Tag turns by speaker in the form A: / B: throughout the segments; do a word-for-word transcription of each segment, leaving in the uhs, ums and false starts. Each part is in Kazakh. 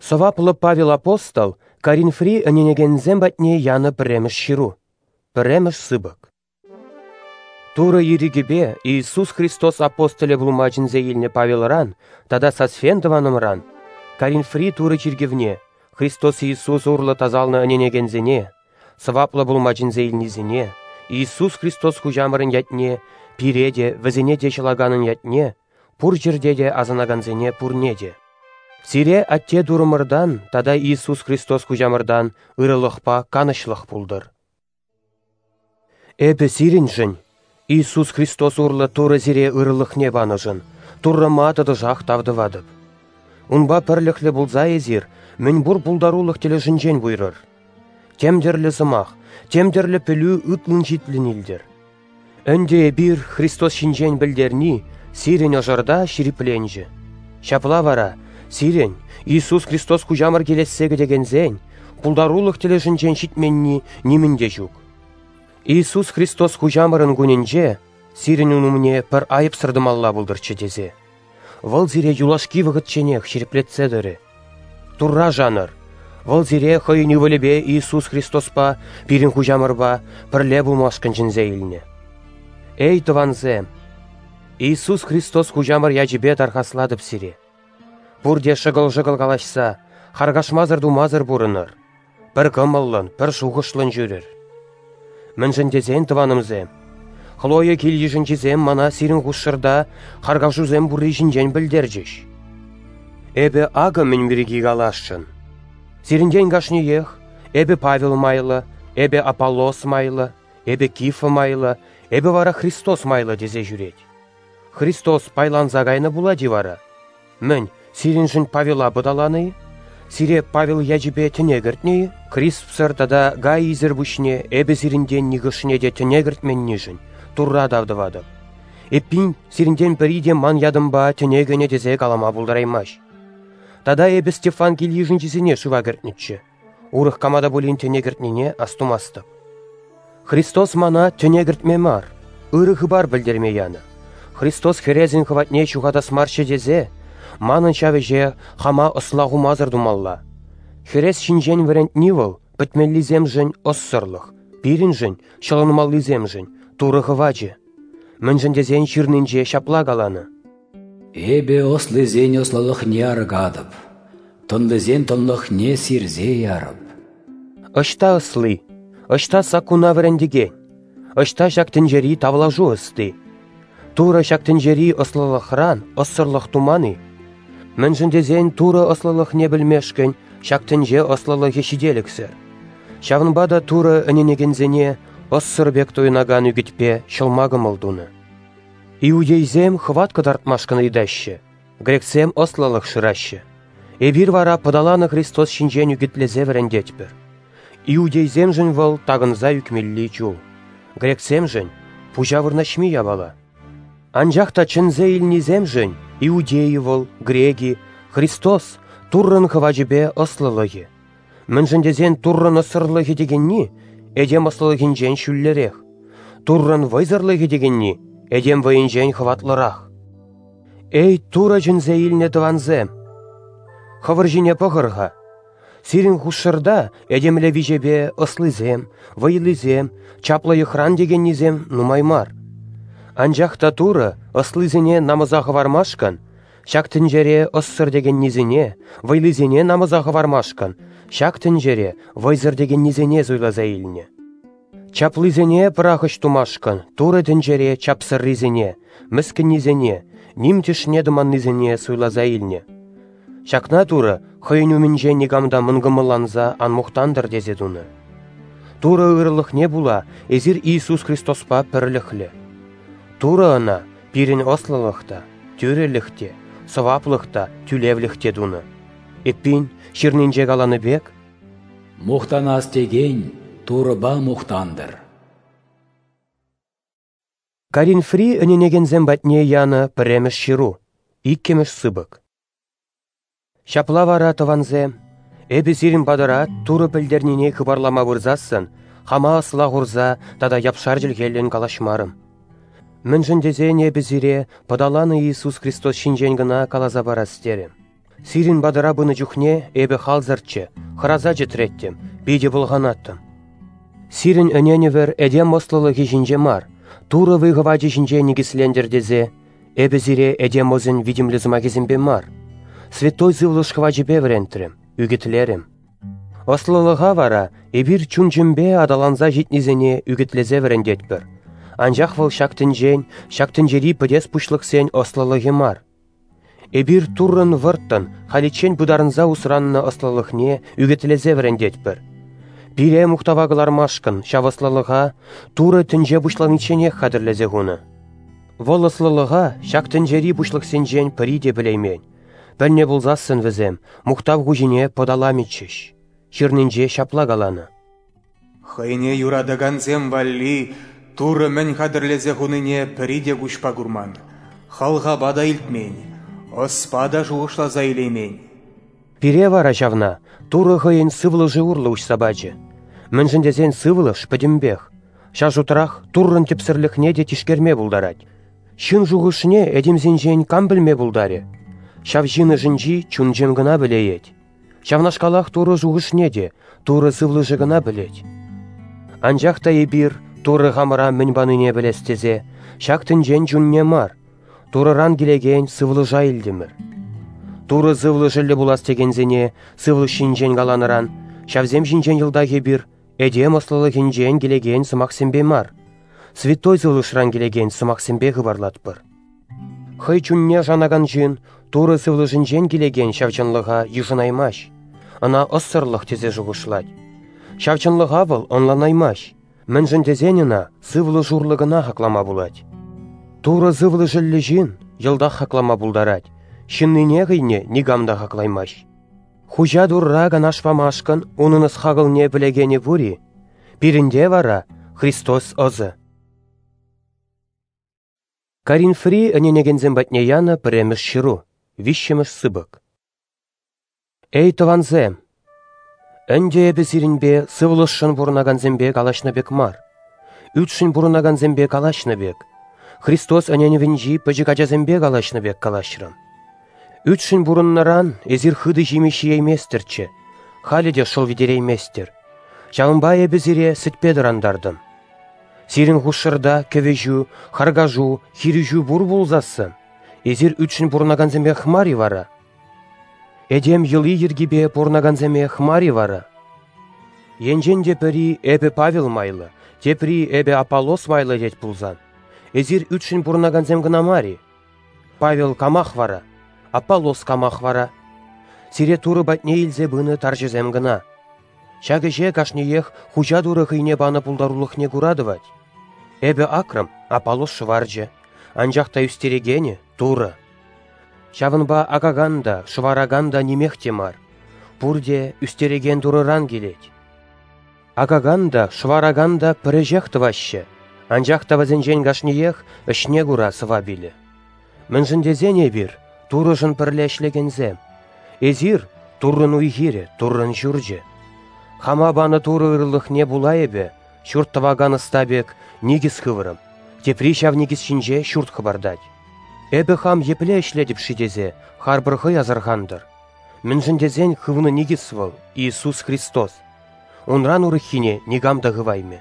A: Соваплы Павел апостол Каринфри аненегензем батне яны піреміш ширу, піреміш сыбык. Тура ерігібе Иисус Христос апостоле влумачынзе еліне Павелран, тада сасфендованымран, Каринфри туры чиргевне, Христос Иисус урлы тазалны аненегензене, сываплы влумачынзе елнезене, Иисус Христос хужамырын ятне, пиреде, візене де шылаганын ятне, пур жерде де азанаганзене пурнеде. Сире атте дурымырдан, тада Иисус Христос хужамырдан ырылықпа канышлық пулдыр. Эбі сирен жын, Иисус Христос урлы туры зире ырылықне баныжын, туры матыды жақ тавдывадып. Унба пірліклі бұлза езір, мен бұр бұлдарулық телі жынжен бұйрыр. Темдерлі зымақ, темдерлі пілі үтлін житлін илдер. Өнде бір Христос шинжен білдерні, сирен ожарда ширипленжі. Шапла вара, сирен, Иисус Христос кужамыр келессегі дегензен, бұлдарулық телі жынжен шитменні немінде жүк. Иисус Христос хужамырын күненже, сирен үніміне пір айып сырдымалла бұлдырчы дезе. Выл зире юлашки вғытченех шереплетседірі. Турра жаныр. Выл зире хойыны вөлебе Иисус Христоспа пирин хужамырба пірле бұлмашқын жінзе иліне. Эй, тыванзем! Иисус Христос хужамыр яжібе тархасладып сире. Бұрде шығыл-жығыл қалашса, харгашмазыр думазыр бұрыныр. Бір кымылын, бір шуғышлын жүрір. Мін жіндезен тыванымзем. Хлоя келі жінчізем мана сирін ғушырда харгашузем бұры жінжен білдержіш. Эбі ағы мен бірігі қалашшын. Сирінден ғашны ех, эбі Павел майлы, эбі Аполлос майлы, эбі Кифа майлы, эбі вара Христос майлы дезе жүрет. Христос пайлан загайны була дивара. Мін сирін жын Павела бұдаланы, сире Павел яжібе тінегіртней, Криспсыр тада гай изір бүшне, эбі сирінден нігішне де тінегіртменні жын. Турра давдывадып. Эппин сирінден біріде ман ядымба тінегіне дезе қалама бұлдараймаш. Тада эбі Стефан келі жынчізіне шыва гіртнітші. Урық камада болин тінегіртніне астумастып. Христос мана тінегіртме мар, ұрығы бар білдерме яны. Христос херезін хватне чуғада смаршы дезе, манын чавеже хама ысылағу мазыр думалла. Херез шинжен варентні выл, бітмеллізем жын оссырлық, пирін жын, шылынмаллізем жын, турығы ваджы. Мін жындезен шырнынже шапла қаланы.
B: Эбе ослызен ослылық не арғадып, тонлызен тонлық не сирзе ярып.
A: Ышта ыслы, ышта сакуна варендеген, ышта шактынжери тавлажу ысты. Тура шактынжери ослылықран, оссырлық туманы. Мін жындезен тура ослылық не білмешкен, шактынже ослылығы шиделіксір. Шавынбада тура үненегензене оссырбек тойнаган үгітпе шылмағым ұлдуны. Иудейзем хват кыдартмашканы идәші, грексем ослылық шырашы. Эбір вара подаланы Христос шинжен үгітлезе вәрендетпір. Иудейзем жын выл тағынза үкмелли чул. Грексем жын пужавырнашми ябала. Анжақта чынзе илнизем жын иудеи выл, греги, Христос туррын хваджібе ослылығы. Мін жындезен туррын осырлығы дегенні, эдем ослылығын жен шүллерек. Туррын вайзырлығы дегенні, эдем вайын жен хватлырақ. Эй, тура жынзе илне тыванзем. Хавыр жіне пығырға. Сирин хушырда эдемле вижебе ослызем, вайлызем, чаплайы хран дегеннизем нумаймар. Анжақта тура ослызене намызағы вармашкан, шактынжере оссыр дегеннизене, вайлызене намызағы вармашкан, шактынжере вайзыр дегеннизене зуйлаза илне. Чаплызене пырағыш тумашкан, тура тінжере чапсырризене, міскіннизене, нимтішне дыманнизене суйлаза илне. Шакна тура хойын өмінже негамда мұнгымыланза анмуқтандыр дезедуны. Тура ұрылық не була, ezir Иисус Христоспа пірліхлі. Тура ана пирин ослылықта, түрелікте, сываплықта, түлевлікте дуны. Эппин шырнинже қаланы бек?
B: Мұқтанас деген турыба мұқтандыр.
A: Каринфри өненегензен батне яны піреміш шыру, иккеміш сыбык. Шапла вара тыванзе, эбі сирин бадыра туры пілдерніне кыбарлама вырзасын, хама асыла ғурза, тада япшар жылгелін калашмарым. Мін жіндезен эбі зире подаланы Иисус Христос шинжен гына калаза барастерім. Сирин бадырабыны жүхне эбі халзарчы, хыраза жетіреттім, бейде бұлғанаттым. Сирин өненівер әдем ослылы кешінже мар, туры вығываджы жінже негіслендердезе, эбі зире әдем озын видимлізіма кезімбе мар. Святой зывлыш хваджы беврентрім, үгітлерім. Ослылыға вара, эбір чүнжімбе адаланза житнізіне үгітлезе верендетпір. Анжақ выл шактын жен, шактын жері пыдес пұшлық сен ослылығы мар. Эбір турын вырттын, халичен бұдарынза усранны ослылықне үгітлезе верендетпір. Бире мұқтавағылар машқын, шав ослылыға, туры түнже бұшланычене қадырлезе ғуны. Вол ослылыға, шактын жері пұшлық сен жен піриде білеймен. Бәлне бұлзасын візем, мұқтав ғужіне подаламетшіш. Шырнынже шапла қаланы.
C: Хайне юрадыганзем валли, туры мен қадырлезе ғуныне піриде ғушпа гурман. Халға бада илтмен, оспада жуғышла зайлемен.
A: Пире вара жавна, туры ғайын сывлы жауырлы уш сабаджы. Мінжіндезен сывлы шпадимбех. Шаш утрах туррын тепсірліхне де тишкерме бұлдарад. Шын жуғышне әдемзен жен кам білме бұлдаре. Шав жины жынжи чунжем гына білеет. Шавнашкалах туры жуғышне де, туры сывлы жығына білет. Анжақта ебір, туры ғамыра мінбаныне білестезе, шақтын жен жүнне мар. Турыран келеген сывлы жайылдымыр. Туры сывлы жылы бұлас тегензене, сывлы шинжен галаныран, шавзем шинжен жылда кебір, әдем ослылы кенжен келеген сымақсембе мар. Святой сывлышран келеген сымақсембе ғыбарлатпыр. Хай чүнне жанаган жын, туры сывлы жынжен келеген шавчынлыға ежынаймаш. Ана оссырлық тезе жуғышлад. Шавчынлыға выл онланаймаш. Мін дезеніна сывлы журлығына хақлама булад. Туры сывлы жылы жын, жылда хақлама булдарад. Шынныне ғйне нигамда хақлаймаш. Хужа дурра ганашвамашкын, оныныз хағылне білегені вури. Бірінде вара Христос озы. Карин Фри өненегензен батне яна піреміш шыру, вишшеміш сыбык. Эй тованзем! Өнде әбі зирінбе сывлышын бұрынаганзембе калашнабек мар. Үтшін бұрынаганзембе калашнабек. Христос өненевінжи пөжігажазембе калашнабек калашрым. Үтшін бұрыннаран ezir хыды жимеші ейместерче. Халиде шол видерейместер. Жауынба әбі зире сітпедірандардым. Сирин хушырда көвежу, харгажу, хирижу бур булзасы. Ezir үтшін бұрынаганзембе хмари вара. Эдем йылы ергебе бұрынаганзембе хмари вара. Енжен депери әбі Павел майлы, депри әбі Аполлос майлы дет булзан. Ezir үтшін бұрынаганзем гына мари. Павел камах вара. Аполлос камах вара. Сире туры батне илзе бұны таржызем гына. Шагыже кашнеех хужа дуры хыйне баны пулдарулықне курадывать. Эбе акрам Аполлос шварджы. Анжақта үстерегені туры. Шавынба агаганда, швараганда немехтемар. Пурде үстереген турыран келет. Агаганда, швараганда пірежектывашы. Анжақта вазенжен кашнеех ішне кура сывабилі. Мінжіндезене бір. Турыжын пірлешлегензем. Ezir туррын уйгире, туррын жүрже. Хама баны туры ырлық не булайыбе, шүрт таваганы стабек нигіз хывырым. Тепри шав нигіз шинже шүрт хыбардать. Эбі хам епле ішледіп шидезе, харбырхы язырғандыр. Мінжіндезен хывыны нигіз выл, Иисус Христос. Унран урыхине нигамда гывайме.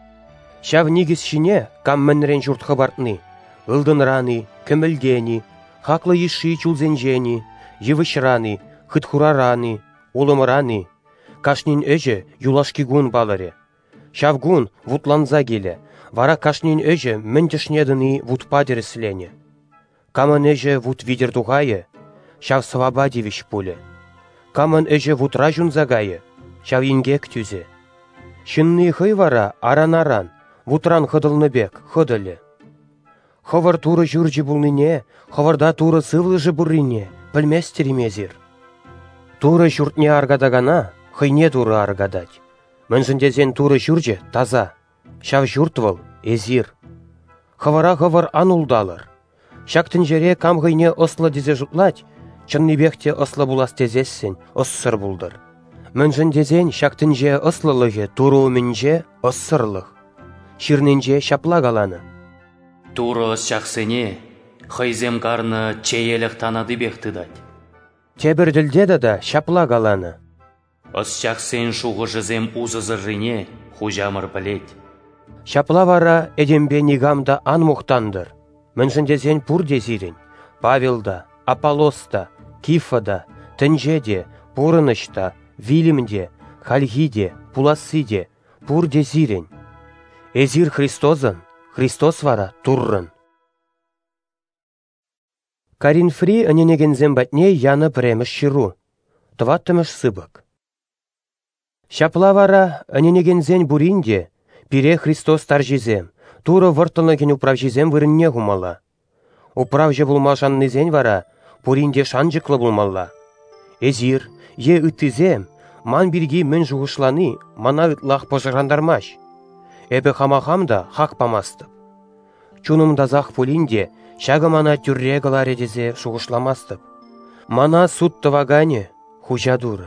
A: Шав нигіз шине кам мінрен жұрт хыбартны, ылдынраны, көмілгені, хақлы еші чулзенжені, евышраны, хытхурараны, олымыраны, кашнин өжі юлашкигун баларе. Шавгун вутланза келе, вара кашнин өжі міндішнедіні вутпадеріслене. Каман өжі вут видердуғайы, шав свабадевиш пуле. Каман өжі вутражун загайы, шав ингек түзе. Шынны хый вара аран-аран, вутран хыдылны бек, хыдылы. Ховар туры жүржі бұлныне, ховарда туры сывлыжы бұрыне, пілместерімезір. Туры жүртне аргадагана, хыйне туры аргадать. Мінжіндезен туры жүржі таза, шав жүртвыл, ezir. Ховара ховар анулдалыр. Шактын жере кам хыйне ослы дезе жұтлать, чынны бекте ослы булас тезессен, оссыр бұлдыр. Мінжіндезен шактын же ослылығы туры өмінже оссырлық. Ширненже шапла галаны.
D: Туры шақсыне, хайзем карны чейелік танады бектідать.
A: Тебірділдеді да шапла қаланы.
D: Осчақ сен шуғыжызем узызырыне, хужамыр білет.
A: Шапла вара эдембе нигамда ан мұқтандыр. Міншіндезен пұр дезирен. Павелда, Аполлоста, Кифада, Тінжеде, Пурынышта, Вилімде, Хальгиде, Пуласыде, пұр дезирен. Эзир Христозын, Христос вара туррын. Каринфри өненегензен бәтне яны преміш шыру. Тваттымыш сыбык. Шапла вара өненегензен буринде, пире Христос таржизем, тура выртылыген управжизем вырынне гумала. Управжы булма шаннызен вара, пуринде шанжықлы булмалла. Эзир, е үттізем, ман бірге мін жуғышланы, мана ытлақ пожырандармаш. Эбі хамахамда хақ памастып. Чунымда зақ пулинде, шағы мана түрре галаредезе шуғышламастып. Мана суд тавагане, хужа дуры.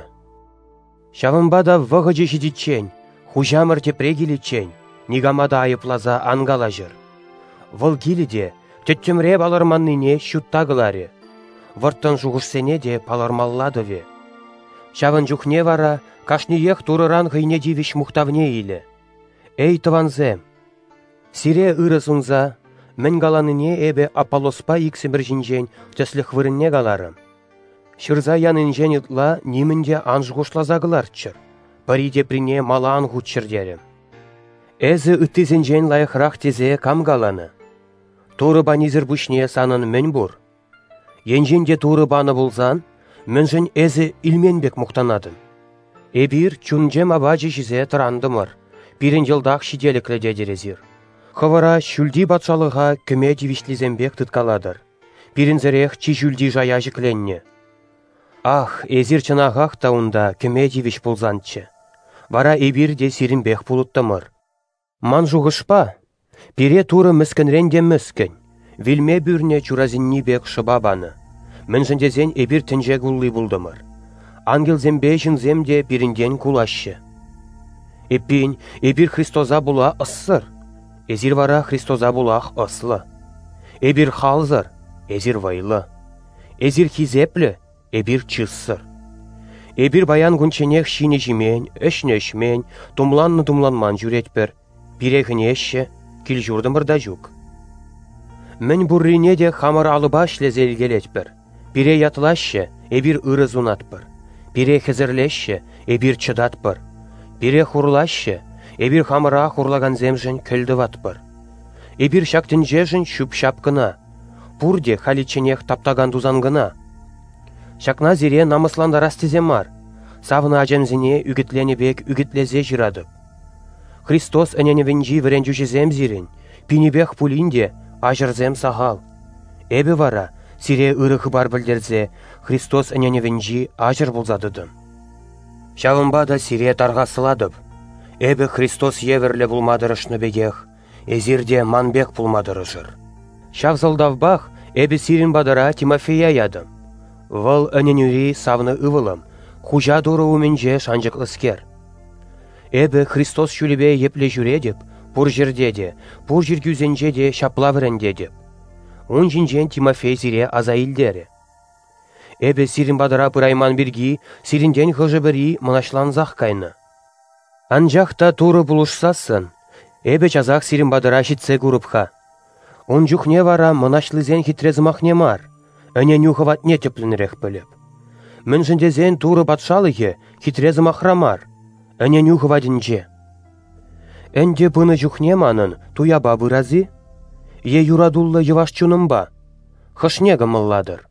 A: Шавымбада вғыжы жидичен, хужамыр тепрегілічен, нигамада айыплаза ангалажыр. Выл келіде, төттімре баларманныне шуттағылары. Вырттын жуғышсене де палармалладыве. Шавын жүхне вара, кашниех турыран ғыйне дивиш мұқтавне илі. Эй тыванзем, сире ырысунза, мен галаныне эбе Аполлоспа иксімір жинжен төслік вырынне галарым. Шырза янынжен ытла немінде анжғышлазағыларчыр. Париде прине мала ангучыр дерім. Эзі үттізінжен лайықрақ тезе кам галаны. Туры банизір бүшне санын мен бұр. Енженде туры баны болзан, міншін эзі илменбек мұқтанадым. Эбір чунжем абажы жизе тұрандымыр. Бірін жылдақ шиделіклі дедерезір. Хывара шүлді батшалыға күме дивишлізембек тұткаладыр. Бірін зірех чи жүлді жая жікленне. Ах, эзір чынағақ таунда күме дивиш болзанчы. Вара эбір де сирінбек пулыттымыр. Ман жуғышпа, пире туры мүскінренде мүскін. Вилме бүрне чуразинни бек шыбабаны. Міншіндезен эбір тінже гулли булдымыр. Ангелзембе жынземде бірінден кулашы. Эппин, эбір Христоза була ыссыр. Эзір вара Христоза булах ыслы. Эбір халзыр, эзір вайлы. Эзір хизеплі, эбір чыссыр. Эбір баян гүнченех шине жимен, өшне өшмен, тумланны тумланман жүретпір. Пирехіне әші, кіл жұрдымыр да жүк. Мен бұррине де хамыр алыбаш лезелгелетпір. Пире ятылашы, эбір ырыз унатпыр. Пире хезірлеші, эбір чыдатпыр. Пире хурлашы, эбір хамыра хурлаган земжін көлді ватпыр. Эбір шактын жежін шүп шапкына. Пурде халиченех таптаган дузангына. Шакна зире намысланда растеземар. Савына ажензіне үгітлене бек үгітлезе жирадып. Христос әненевенжи віренжушезем зирен, пинебек пулинде ажырзем сағал. Эбі вара, сире ырығы бар білдерзе, Христос әненевенжи ажыр болзадыдым. Шавымба да сире тарғасыладып. Эбі Христос еверлі бұлмадырышны бегех, эзирде манбек бұлмадырышыр. Шавзылдавбақ, эбі сирин бадыра Тимофея ядым. Выл әненюри савны ывылым, хужа дұры уменже шанжық ыскер. Эбі Христос шүлібе епле жүре деп, пұр жерде де, пұр жүргізенже де шапла вірінде деп. Он жинжен Тимофей зире азаилдері. Эбі сирин бадыра пырайман біргі, сиринден ғыжы бірі мұнашланзақ кайны. Анжақта туры бұлышсасын, эбі жазақ сирин бадыра житсе күріпха. Он жүхне вара мұнашлызен хитрезімақ немар, әне нюхыват не теплінірек біліп. Мін жіндезен туры батшалығы хитрезімақ рамар, әне нюхывадінже. Әнде бұны жүхне манын туяба бұразы, е юрадуллы евашчунымба, хышнегі мылладыр.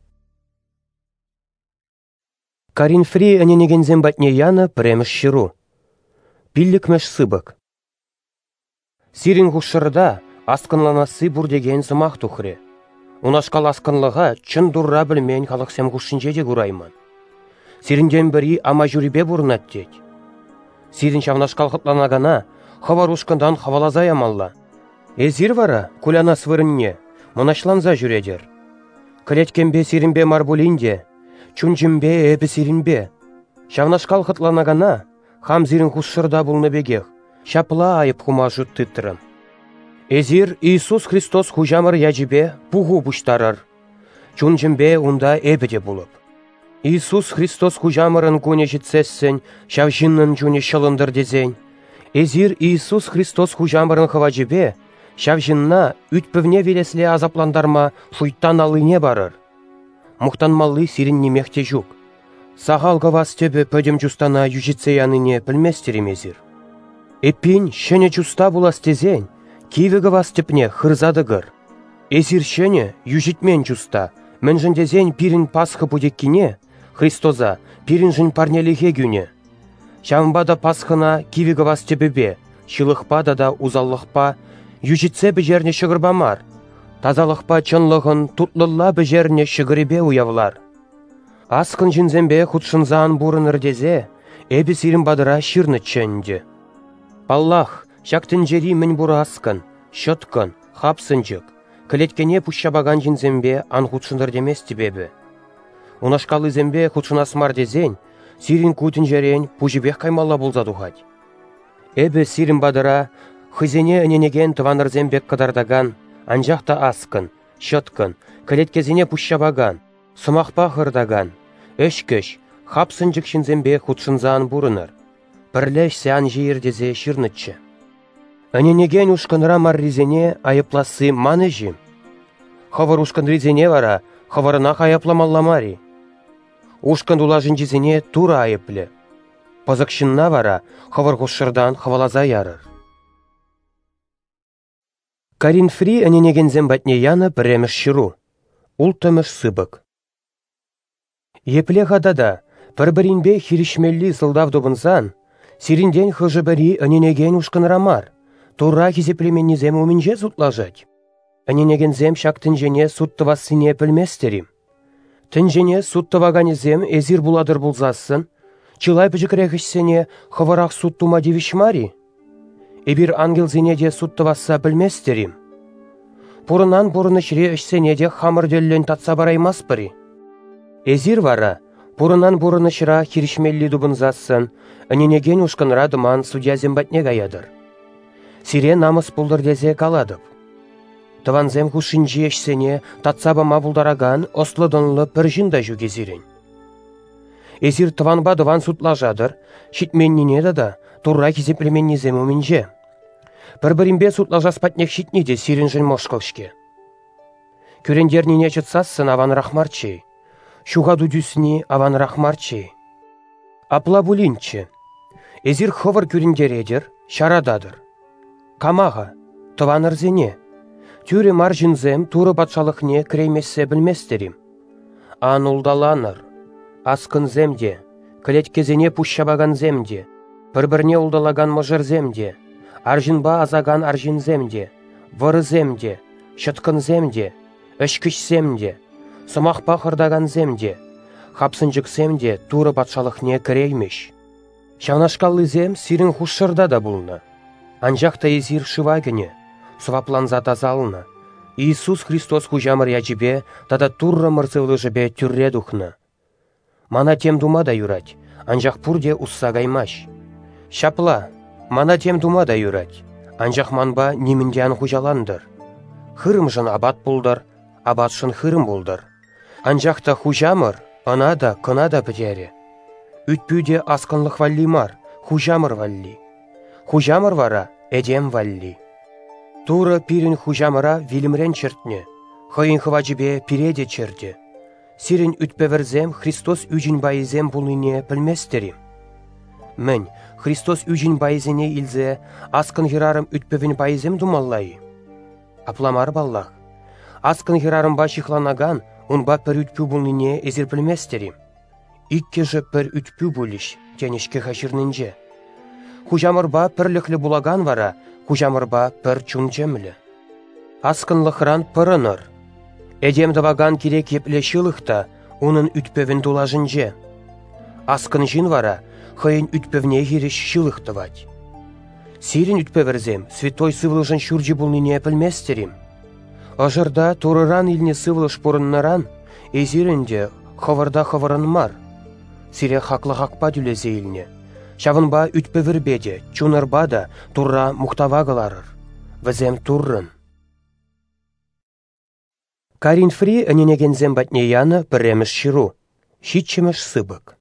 A: Каринфри әненегензен батне яны преміш шыру. Пиллікмеш сыбык. Сирин ғушырда асқынланасы бұрдеген зымақ тұхре. Унашқал асқынлыға чын дұрра білмен қалықсем ғушынже де ғұраймын. Сиринден бірі ама жүрібе бұрнат дед. Сирин шавнашқал қытланағана хавар ұшқындан хавалазай амалла. Эзир вара куляна свырынне, мұнашланза жүредер. Кілеткенбе сиринбе марбулинде, чунжимбе эбі сиринбе. Шавнашқал қытланағана хам зирин ғушырда бұлны бегех, шапла айып хума жұттыттырым. Эзир Иисус Христос хужамыр яжибе пуғу бұштарыр. Чунжимбе унда эбі де бұлып. Иисус Христос хужамырын куне житсессен, шав жиннын жуне шылындыр дезен. Эзир Иисус Христос хужамырын хыважибе, шав жинна ütпівне велесле азапландарма шуйттан алыне барыр. Мұқтанмалы сирин немехте жук. Сағалға вас тебе пөдем жустана южитсе яныне пілместеремезір. Эпин шене жуста булас тезен, кивігі вас тепне хырзадығыр. Эзир шене южитмен жуста, мәнжін дезен пирин пасхы будеккине, Христоза пирин жын парнеліге гүне. Шамбада пасхына кивігі вас тебебе, шылықпада да узаллықпа, южитсе бежерне шығырбамар. Тазалықпа чынлығын тутлылла бежерне шығыребе уявлар. Аскын жинзембе худшынзан бурыныр дезе, эбі сирин бадыра шырны чэнде. Аллах, шактын жери мен буры аскын, шыткын, хапсынжык, кілеткене пұшшабаган жинзембе ан худшыныр деместі бебі. Унашкалы зембе худшынасмар дезен, сирин кутын жерен пұжыбек каймалла болзадуғад. Эбі сирин бадыра, хызене өненеген тываныр зембек кадардаган, анжақта аскын, шыткын, кілеткезіне пұшшабаган, сымақпа хырдаган, өшкөш, хапсынжык шинзембе худшынзан бурыныр. Пірлеш сян жиыр дезе шырнытчы. Өненеген ушкынра марризене айыпласы маны жим. Хавар ушкынризене вара, хаварынақ айыпламалламари. Ушкын дулажын жизене тура айыплы. Пазықшынна вара, хавар хушшырдан хавалаза ярыр. Карин Фри өненеген зембатне яны піреміш шыру. Ултымыш сыбык. Епле ғадада, пір-бірінбе хиришмелли сылдав добынсан, сиринден хыжыбыри өненеген ушкынрамар, тура хизеплеменнизем умінже сутлажать. Өненеген зем шак тінжене суттывасыне пілместерим. Тінжене суттываганезем эзир буладыр булзасын, чылай піжікірегішсене хыварақ суттума девишмари. Эбір ангелзене де суттываса пілместерим. Пурынан пурыны шіре үшсене де хамыр деллен татса бараймас бірі. Эзир вара, пурынан пурыны шыра хиришмелли дубынзасын, өненеген ушкынра дыман судья зембатне гаядыр. Сире намыс пулдыр дезе каладып. Тыванзем хушинжи ешсене татсабама булдараган ослыдынлы піржінда жүгезирен. Эзир тыванба дыван сутлажадыр, шитменнине да турра кизеплеменнизем уминже. Бір-бірінбе сутлажас патнек шитниде сирин жын мошқылшке. Көрендернине чытсасын аван рахмарчей. Шуға дүдүсіне аван рахмарчей. Апла булинче. Эзир хывыр көрендередер, шарададыр. Камаға, тыванырзене. Тюре маржинзем туры батшалықне креймесе білместерим. Ан улдаланыр. Аскын земде, кілеткезене пұшшабаган земде, бір-бірне улдалаган мұжыр земде, аржинба азаган аржин земде, выры земде, шыткын земде, өшкіш земде, сымақпа қырдаган земде, хапсынжык земде туры батшалықне креймеш. Шавнашкалы зем сирин хушшырда да булны. Анжақта езир шывагыне, свапланза тазалына. Иисус Христос хужамыр яжібе, тада турры мырзывлы жібе түрре духны. Мана тем дума да юрать, анжақ пурде усса гаймаш. Шапла, мана тем дума да юрать, анжақ манба немінден хужаландыр. Хырым жын абат булдыр, абат шын хырым булдыр. Анжақта хужамыр, ана да, кына да бідері. Үтпүйде аскынлық валли мар, хужамыр валли. Хужамыр вара, эдем валли. Тура пирин хужамыра вилімрен чертне, хойын хывачыбе пиреде черде. Сирин ütпеверзем Христос үжін байызем бұлыне пілместерим. Мен, Христос үжін байызене илзе, аскын хирарым ütпевін байызем думаллайы. Апламар баллах. Аскын хирарым ба шихланаган, унба пір ütпü бұлыне ezir пілместерим. Икке жы пір ütпü бұлыш, тенешке хашырнынже. Хужамырба пірліклі булаган вара, хужамырба пір чунчемлі. Аскынлықран пырыныр. Эдем даваган керек епле шылықта, onun ütpevin дулажынже. Аскын жин вара, хайын ütpevне хиреш шылықтывать. Сирин ütпеверзем, святой сывлыжын шуржи булныне пілместерим. Ажырда турыран илне сывлыш порыннаран, эзирінде хаварда хаварын мар. Сире хақлы хақпа дүлезе илне. Шавынба ütпевербеде, чунырба да турра мұқтавағыларыр. Візем туррын. Карин Фри өненеген зембатне яны піреміш шыру. Щитчемеш сыбык.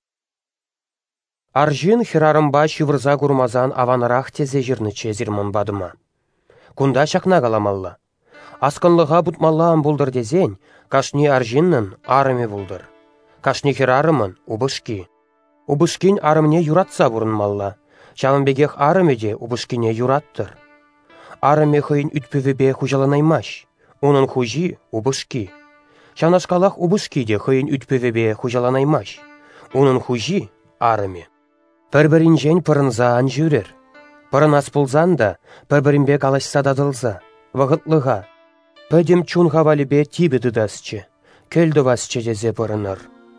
A: Аржин хирарымба шивырза курмазан аванарах тезе жирныче зирмон бадыма. Кунда шакна каламалла. Аскынлыға бутмаллаан булдыр дезен, кашни аржиннын арыме булдыр. Кашни хирарымын убышки. Убышкин арымне юратса бурынмалла. Чавынбегех арымеде убышкине юраттыр. Арыме хыйын ütпөвебе хужаланаймаш. Унын хужи убышки. Чанашкалах убышкиде хыйын ütпөвебе хужаланаймаш. Унын хужи арыме. Пір-бірінжен пырынзаан жүрер. Пырын аспылзан да, пір-бірінбе калашса дадылза. Вағытлыға. Пөдем чунға валібе тибі дыдасчы. Көлді васчы дезе пырыныр.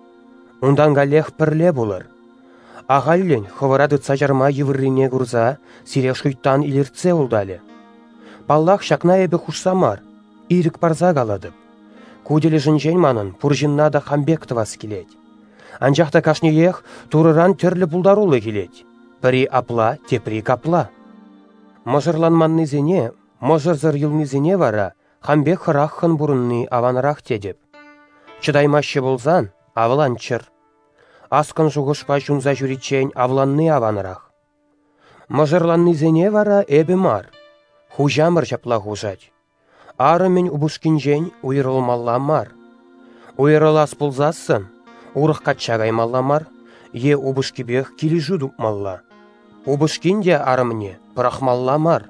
A: Ундан галех пірле булыр. Ағаллен хывырады цажарма евіррине күрза, сирек шуйттан илерце улдалі. Паллах шакна эбі хушсамар, ирік парза каладып. Куделі жынжен манын пұржынна да хамбекті вас келет. Анжақта кашнеех турыран түрлі бұлдарулы келет. Пірі апла, тепри капла. Можырланманны зене, можырзыр йылны зене вара, хамбек хырақхын бұрынны аванырақ тедіп. Чыдаймашы болзан, авыланчыр. Аскын жуғышпа жунза жүречен авланны аванырақ. Можырланны зене вара эбі мар. Хужамыр жапла хужать. Ары мен убушкинжен уйрылмалла мар. Уйрылас пулзасын, урық качагаймалла мар, е убушкибех килі жудупмалла. Убушкинде арымне пырахмалла мар.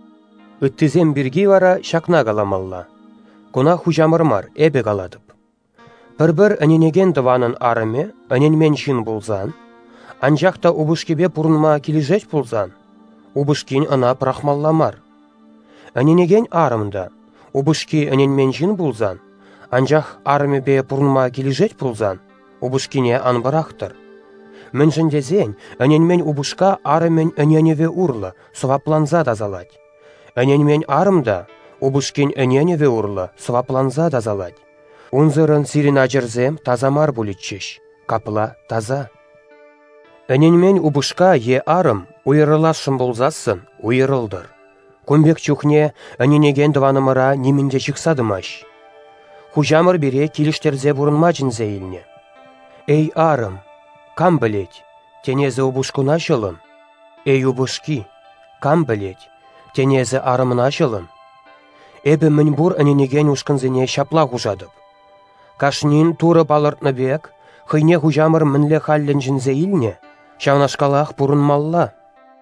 A: Үттізем бірге вара шакна каламалла. Куна хужамыр мар эбі каладып. Бір-бір әненеген дыванын арыме, әненмен жин болзан, анжақта убушкибе пұрынма килежет болзан, убушкин ына пырахмалламар. Әненеген арымда, убушки әненмен жин болзан, анжақ арымебе пұрынма килежет болзан, убушкине анбарақтыр. Мен жіндезен, әненмен убушка арымен әненеве урлы, свапланза дазалать. Әненмен арымда, убушкин әненеве урлы, свапланза дазалать. Унзырын сирин ажырзем тазамар булитчеш, капла таза. Әненмен убышка е арым, уйрылашым болзасын, уйрылдыр. Кумбек чухне әненеген дыванымыра немінде чықсадымаш. Хужамыр бере киліштерзе бұрынма жінзе илне. Эй арым, кам білет, тенезе убышкуна жылын. Эй убышки, кам білет, тенезе арымына жылын. Эбі мін бұр әненеген ушкынзене шапла хужадып. Кашнин туры балыртны бек, хыйне хужамыр мінле халлен жінзе илне, шаунашкалах пурынмалла.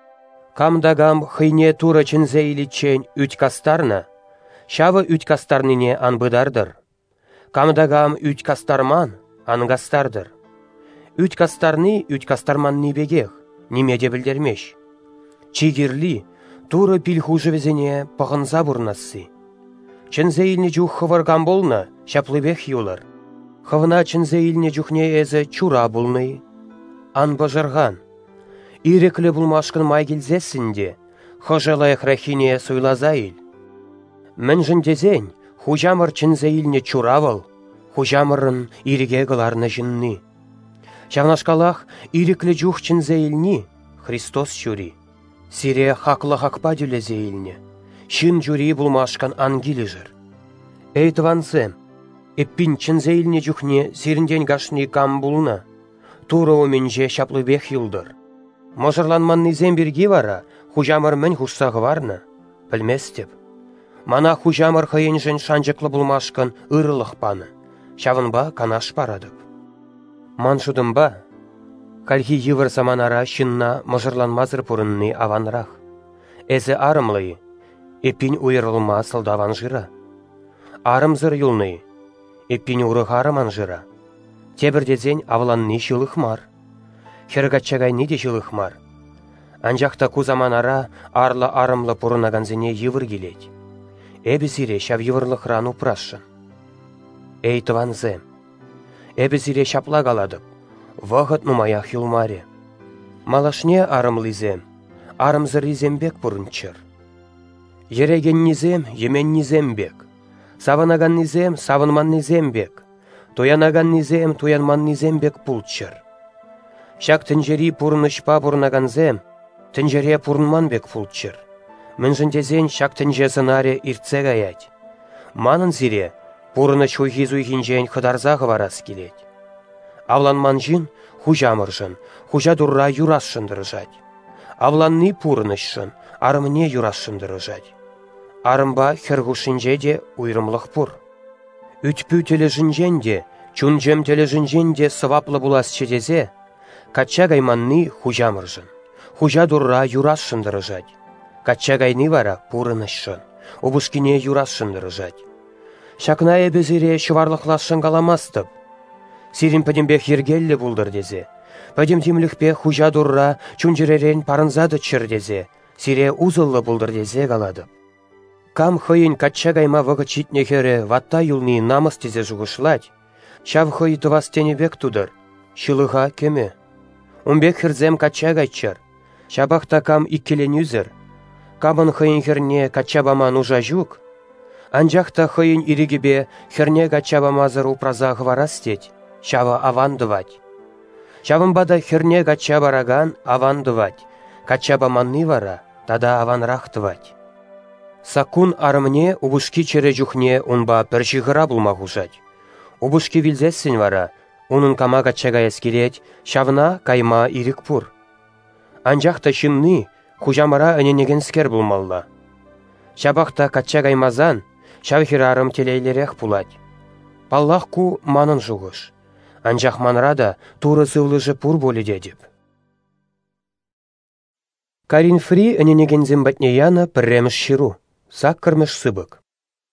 A: Камдагам хыйне туры жінзе иличен үт кастарна, шавы үт кастарныне анбыдардыр. Камдагам үт кастарман ангастардыр. Үт кастарны үт кастарманны бегех, немеде білдермеш. Чигирли туры пил хужывезене пағынза бұрнасы. Чынзе илне жух хывырган болна, шаплыбех юлар. Хывына чынзе илне жухне эзі чура болны. Ан бажырған. Иреклі бұлмашқын май келзесінде, хыжылайық рахине суйлаза ил. Мін жіндезен, хужамыр чынзе илне чуравыл, хужамырын иреге ғыларны жынны. Шавнашкалах иреклі жух чынзе илни, Христос чури. Сире хақлы хақпа дүлезе илне. Шын жүри бұлмашқан ангелі жыр. Эйтвансем, эппин чынзе илне жүхне сирінден гашны кам бұлна, туры оменже шаплы бех юлдыр. Можырланманны земберге вара, хужамыр мін хушсағы варна, білместеп. Мана хужамыр хыйынжын шанжықлы бұлмашқан ырылық паны, шавынба канаш парадып. Маншудымба, кальхи йывыр саманара шынна можырланмазыр пұрынны аванрақ. Эзі арымлы, эппин уйрылма сылдаван жыра. Арымзыр юлны, эппин урық арыман жыра. Тебірдезен авланны шылықмар. Хергатчагайны де шылықмар. Анжақта ку заманара арлы арымлы пұрынаганзіне йывыр келет. Эбі сире шав йывырлық рану прашын. Эй тыванзем, эбі сире шапла каладып, вағыт нумаях юлмаре. Малашне арымлызем, арымзыр изембек пұрынчыр. Ереген-низем, емен-низем бек. Савынаган-низем, савынман-низем бек. Тоянаган-низем, тоянман-низем бек пулчыр. Шак тінжері пұрнышпа пұрнаганзем, тінжере пұрнман бек пулчыр. Мінжіндезен шак тінже зынаре иртсе гаять. Манын зире, пұрны чуйхи-зуйхинжен хыдарзағы варас келет. Авланманжин хужамыржын, хужа дурра юрасшындырыжать. Авланны пурынышшын, арымне юрасшындырыжать. Арымба хергушинже де уйрымлық пур. Үтпü тележінжен де, чунжем тележінжен де сываплы булас чедезе, кача гайманны хужамыржын, хужа дурра юрасшындырыжать. Кача гайны вара пурынышшын, обушкине юрасшындырыжать. Шакна эбезире шыварлықлашшын каламастып. Сирин пәдембек ергеллі булдыр дезе. Пәдем тимлікпе хужа дурра чунжеререн парынзады чыр дезе. Сире узыллы булдыр дезе каладып. Кам хыйын кача гайма вғы читне хере ватта юлны намыс тезе жуғышлать. Шав хый тывас тенебек тудыр. Шылыға кеме. Умбек хірзем кача гайчар. Шабақта кам иккелен үзір. Камын хыйын херне кача баман ужа жук. Анжақта хыйын ирігібе херне кача бамазыр упраза ғварастеть. Шава авандывать. Шавымбада херне кача бараган авандывать. Кача баманны вара, тада аванрахтывать. Сакун арымне убушки чере жухне унба першигыра булмағужать. Убушки вилзессен вара, унын кама качага ескелет, шавна кайма ирик пур. Анжақта шынны хужамара өненегенскер булмалла. Шабақта кача гаймазан, шавхирарым телейлерех пулать. Паллах ку манын жуғыш. Анжақ манрада туры сывлыжы пур болі дедіп. Карин Фри өненегензен батнеяна пірреміш ширу. Саккырмыш сыбык.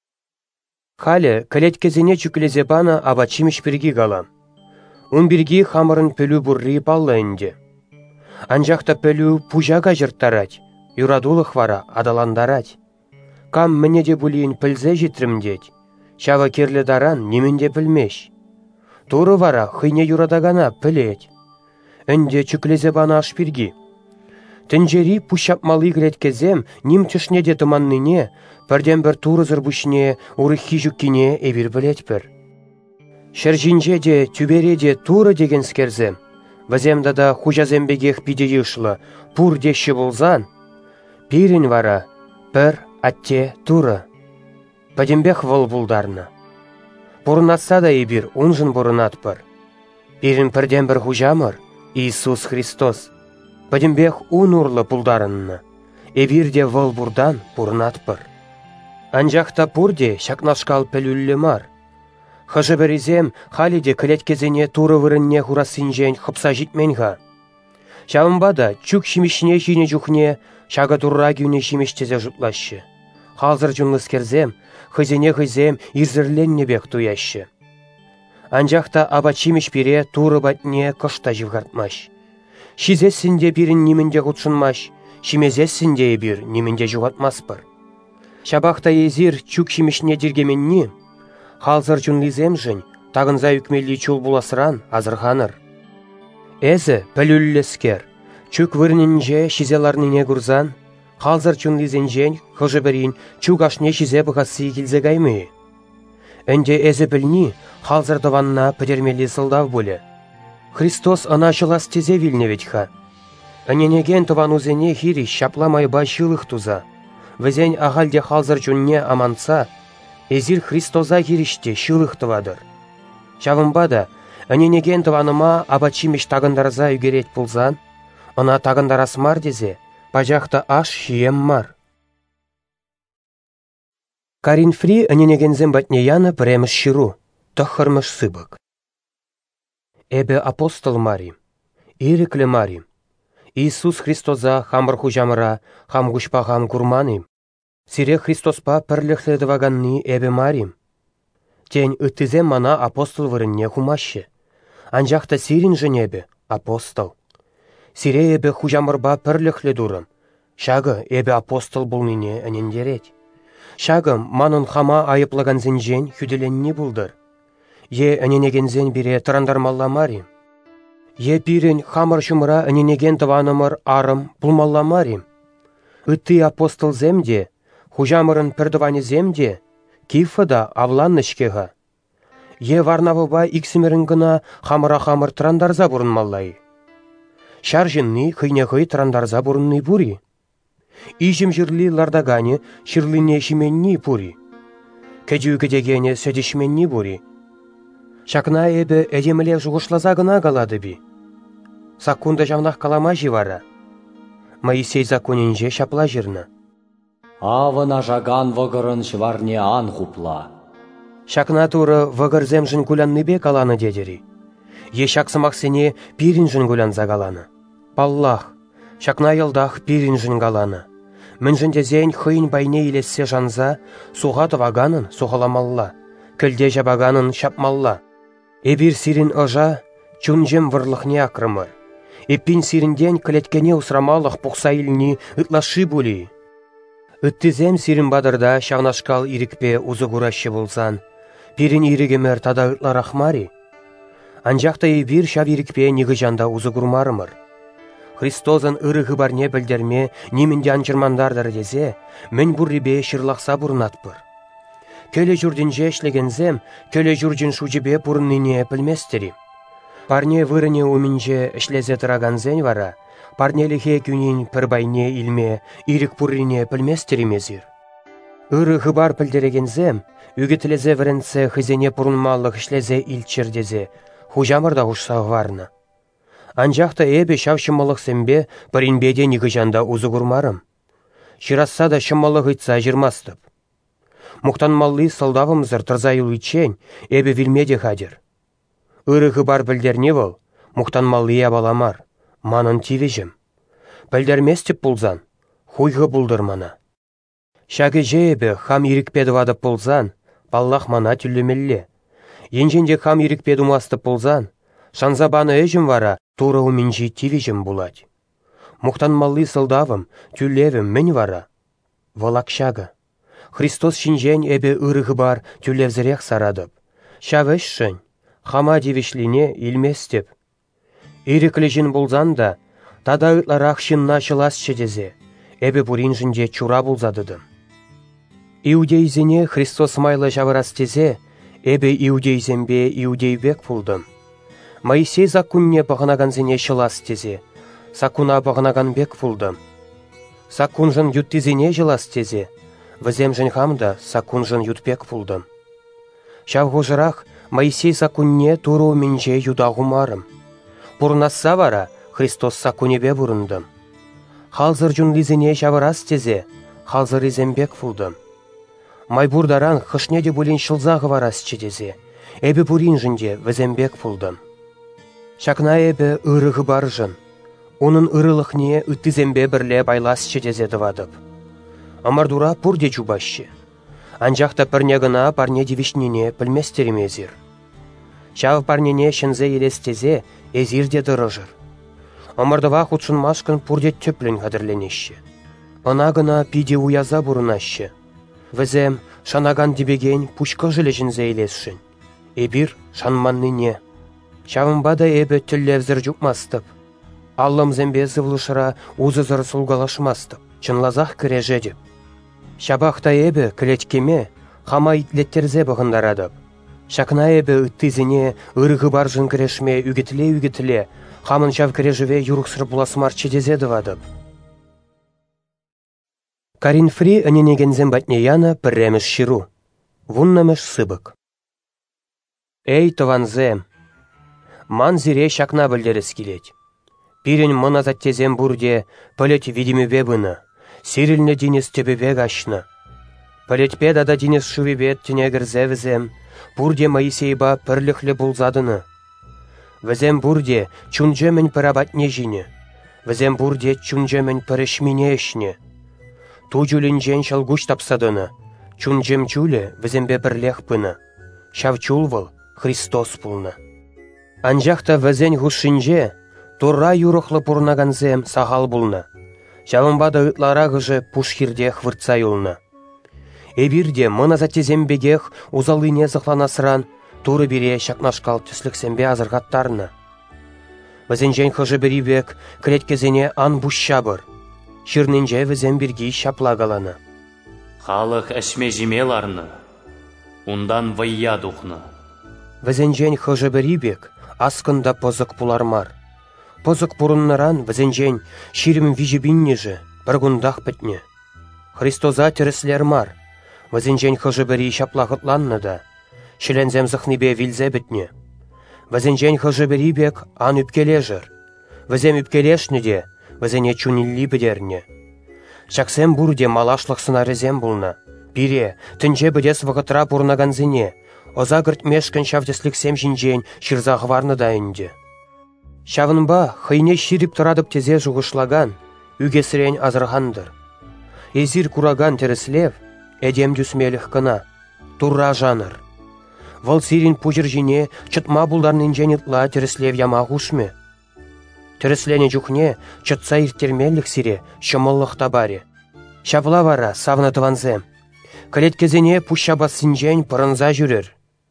A: Хале калеткезене чүкілезе бана абачимеш біргі галам. Он біргі хамырын пөлі бұрри палла энде. Анжақта пөлі пужага жырттарать, юрадулық вара адаландарать. Кам мне де бұлейін пілзе житрімдеть, шава керлі даран неменде пілмеш. Туры вара хыйне юрадагана пілет. Энде чүкілезе бана аш біргі. Тінжері пұшапмалы гілеткезем ним түшнеде тыманныне, бірден бір турызыр бұшне урыхи жүккіне эвір білет бір. Шәржінже де түбереде туры деген скерзем. Ваземда да хужазембегех пиде ұшлы, пұр деші болзан. Пирин вара, пір атте туры. Падембех вол бұлдарны. Бұрынатса да ебір, унжын бұрынат бір. Пирин бірден бір хужамыр, Иисус Христос. Падембех ун урлы пулдарынны. Эвирде вол бурдан пурнат пыр. Анжақта пурде шакнашкал пәлүллі мар. Хыжы бірізем халиде кілеткезене туры вырынне хурасынжен хыпса житменға. Шавымбада чүк шимишне жине жүхне шага турра гюне шимиштезе жұтлашы. Халзыр жүнлыс керзем, хызене хызем ирзірленне бек туяшы. Анжақта абачимиш пире туры батне кышта живғартмаш. Шизесінде бірін немінде ғұтшынмаш, шимезесінде бір немінде жұғатмас бір. Шабақта езір чүк шимішне дергеменні, халзыр жүнлізем жын, тағынза үкмелі чул буласыран азырғаныр. Әзі пәлүллескер, чүк вырнінже шизеларныне гүрзан, халзыр жүнлізен жен, хыжы бірін чүк ашне шизе бұғасы келзе гаймы. Әнде әзі білні, халзыр дыванна пөдермелі сылдав болы. Христос ана жылас тезе вилневетьха. Аненеген тыванузене хири шапламай башылых туза. Везен агалде халзыр жүнне аманца, эзир Христоза хириште шылых тывадыр. Шавымбада, аненеген тываныма абачимеш тағындарза үгерет пулзан, ана тағындарас мар дезе, пажақта аш шием мар. Карин Фри аненегензен батнеяны піреміш ширу, тұхырмыш сыбык. Эбе апостол мари, иреклі мари, Иисус Христоза хамыр хужамыра, хам гушпа хам гурманы, сире Христоспа пірліхлі дываганны эбе мари. Тень үттізем мана апостол вырынне хумашы, анжақта сирин жынебе апостол. Сире эбе хужамырба пірліхлі дурым, шагы эбе апостол булныне әнендерет. Шагы манын хама айыплаган зенжен хүделенні булдыр. Е әненегензен бире тарандармалламари. Е пирен хамыр шумыра әненеген тыванымыр арым пулмалламари. Үтті апостол земде, хужамырын пірдываны земде, кифада авланнышкеға. Е варнавыба иксімерін гына хамыра хамыр тарандарза бұрынмаллай. Шаржынны хыйне-хый тарандарза бұрынны бури. Ижім жырлы лардагане шырлыне шименні бури. Кәдюгі дегене сөдішменні бури. Шакна эбі әдеміле жуғышлаза гына қалады би. Сакунда жавнақ калама живара. Моисей законенже шапла жирна.
B: Авына жаган вăгырын шварне ан хупла.
A: Шакна туры вăгырзем жын кулянныбе каланы дедери. Е шаксымақсене пирин жын кулянза каланы. Паллах, шакна йылдах пирин жын каланы. Мін жындезен хыйын байне илессе жанза, суға тываганын суғаламалла, кілде жабаганын шапмалла. Эбир сирин ыжа, чунжем вăрлăхне акрымыр. Эппин сиринден кілеткене усрамалық пұқса илні ытлашы бұли. Ыттызем сирин бадырда шағнашкал ирікпе узы курашы болсан, пирин ирігемер тада ытларахмари. Анжақта эбир шав ирікпе нигі жанда узы курмарымыр. Христозын ырығы барне білдерме немінде анжырмандардар дезе, мен буррибе шырлақса бұрнатпыр. Көлі жүрдінже ішлегензем, көлі жүрдін шучебе бұрынныне білместері. Парне вырыне умінже ішлезе тұраганзен вара, парнеліхе күнін пірбайне илме, ирік бұррине білместеремезір. Ырығы бар білдерегензем, үгітілезе вірінсе хызене бұрынмалық ішлезе илчердезе, хужамырда ұшсағы варны. Анжақта әбі шав шымалық сәмбе бірінбеде нигі жанда ұзы күрмарым. Шырасса да шымалық ұйтса жырмастып. Мұқтанмалли салдавымызыр тұрзайыл үйтшен әбі вілмеде қадыр. Ырығы бар білдерне бол, мұқтанмалли абаламар, манын тивежім. Білдерместіп бұлзан, хуйғы бұлдыр мана. Шағы же әбі хам ирікпеді вадып бұлзан, баллах мана түллемелле. Енженде хам ирікпеді мастып бұлзан, шанзабаны әжім вара, тура умінжі тивежім бұлад. Мұқтанмалли салдавым, түллевім мен вара. Волак шағы. Христос шинжен әбі ырығы бар түллевзірек сарадып. Шавыш шын, хама девишлине илместеп. Ириклежін бұлзан да, тада ытларақ шынна шылас шедезе, әбі бұрин жынде чура бұлзадыдым. Иудейзіне Христос майлы жавырас тезе, әбі иудейзенбе иудейбек бұлдым. Моисей закунне бағынаганзіне шылас тезе, сакуна бағынаганбек бұлдым. Сакун жын юттезіне жылас тезе, візем жын хамда сакун жын ютбек бұлдым. Шавғожырақ Моисей сакунне туру менже юдағумарым. Бұрнасса вара Христос сакунебе бұрындым. Халзыр жүн лизіне шавырас тезе, халзыр изембек бұлдым. Майбурдаран хышнеде бұлін шылзағы варас чедезе, әбі бұрин жынде візембек бұлдым. Шакна әбі ырығы бар жын. Оның ырылықне үттізембе бірле байлас чедезе дывадып. Амардура пұрде чубашы. Анжақта пірнегіна парне девишнене пілместеремезір. Шав парнене шынзе елестезе әзірде дырыжыр. Амардыва құтшын машқын пұрде төплін қадырленеші. Анагына пиде уяза бұрынашы. Візем шанаган дебеген пушқы жылы жынзе елесшін. Эбір шанманныне. Шавымбада әбі түллевзір жүкмастып. Аллам зәмбе зывлышыра узызыр сұлғалашмастып. Чынлазақ кіре жедіп. Шабақта әбі кілеткеме хама итлеттерзе бұғындарадып. Шакна әбі үттізіне ырығы бар жын кірешме үгітіле-үгітіле, хамын жав кірешіве юрықсыр бұласмар чедезе дывадып. Карин Фри әненегензен бәтне яна пірреміш ширу. Вуннамыш сыбык. Эй, тыванзем! Ман зире шакна білдеріс келет. Пирен мына заттезем бұрде пөлет видимебе бұны. Сирілні денес төбебек ашны. Пөлетпе дада денес шувебет тінегірзе візем, бұрде Моисейба пірліхлі бұлзадыны. Візем бұрде чунжемен пірабатне жіне. Візем бұрде чунжемен пірішміне ішне. Ту жүлінжен шалгуш тапсадыны. Чунжем чулі візембе бірлех пыны. Шав чулвыл Христос пулны. Анжақта візен ғушынже, турра юрықлы пұрнаганзем сағал бұлны. Шавымбада ытлара ғыжы пушхирде хвыртса юлны. Эбирде мына затезембегех узалыне зықланасыран, туры бире шакнашкал түсліксембе азырғаттарны. Візенжен хыжы бірібек кілеткезене ан бұшшабыр. Шырненже візен біргі шаплагаланы.
D: Халық әшме жемеларны, ундан вайя духны.
A: Візенжен хыжы бірібек аскында позық пулармар. Позық бұрыннаран візенжен ширім вижібіннежі бір күндақ бітне. Христоза тіріслер мар. Візенжен хыжы бірі шаплагытланны да. Шілензем зықныбе вилзе бітне. Візенжен хыжы берибек ан үпкележір. Візем үпкелешні де, візене чунилли бідерне. Шаксем бурде малашлық сынарызем бұлна. Бире, тінже бідес вғытра бұрнаганзіне, оза гіртмешкін шавдесліксем жинжен шырзағварны дайынде. Шавынба хыйне ширип тұрадып тезе жуғышлаган, үгесірен азырғандыр. Езір кураган теріслев, әдем дүсмелік кына, турра жаныр. Вăл сирин пужыр жине чытма булдарнын женитла теріслев ямағушме. Теріслене жүхне чытса иртермеллік сире шымыллық табаре. Шапла вара савна тыванзем. Калеткезене пущаба синжен пырынза жүрер.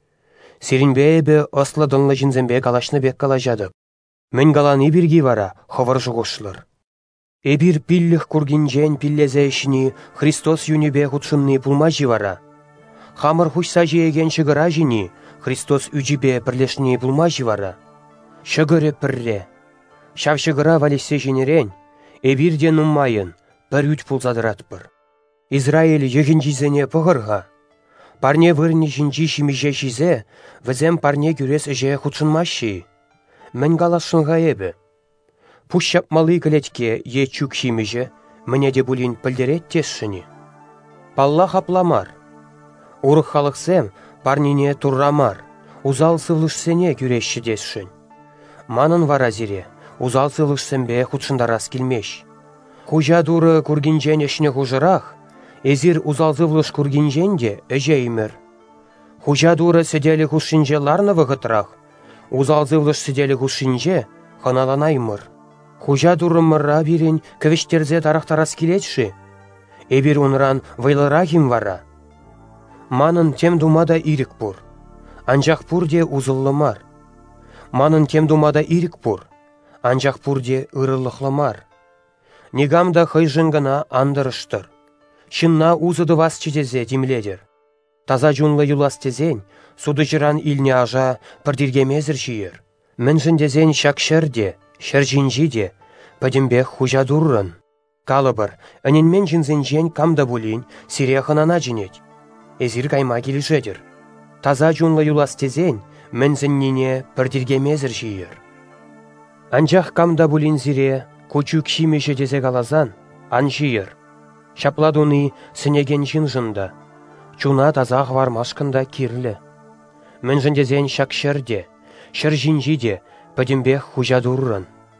A: Сиринбе эбе ослы донлы жинзембе калашны бек калажадып. Мен галаны бирги вара ховар жуғышлыр. Эбир пиллих кургинжен пиллезе ішіні Христос юнебе худшынны пулма живара. Хамыр хушса жиеген шығыра жini Христос үжібе бірлешні пулма живара. Шығыры пірре. Шав шығыра валесе женерен, эбирден умайын, бір үт пулзадыратпыр. Израиль егін жизене пығырға. Парне вырны жинжи шимеже жизе, візем парне күрес әже худшынмаши. Мен галашынға ебі. Пұшшап малы кілетке е чүк шимеже, мене де бұлін пілдерет тесшіні. Палла хапламар. Урық халықсем парнине туррамар, узал сывлышсене күрешші десшін. Манын вара зире, узал сывлышсембе худшындарас келмеш. Хужа дуры күргінжен ішіне хужырақ, Эзир узалзывлыш кургинженде әжеймір. Хужа дуры седелі хушинже ларны вғытрах, узалзывлыш седелі хушинже ханаланаймыр. Хужа дуры мырра бирен көвіштерзе тарақтарас келетші, эбір унран вайлырагим вара. Манын тем думада ирік бұр, анжақ пурде узыллымар. Манын тем думада ирік бұр, анжақ пурде ырылықлымар. Негамда хайжынгана андырыштыр. Шынна узыды вас чедезе демледер. Таза жунлы юлас тезен, суды жыран илне ажа пірдергемезір жиыр. Мін жіндезен шак шерде, шержинжиде, падембех хужа дуррын. Калыбыр, әненмен жінзенжен камда булин, сиреханана жинет. Эзір кайма келішедір. Таза жунлы юлас тезен, мін зіннене пірдергемезір жиыр. Анжақ камда булин зире, көчік шимеше дезе калазан, ан жиыр. Шапладуны сінеген жынжында, чуна тазақ вармашқында кирлі. Мен жіндезен шак шерде, шер жинжиде, падембех хужа дуррын.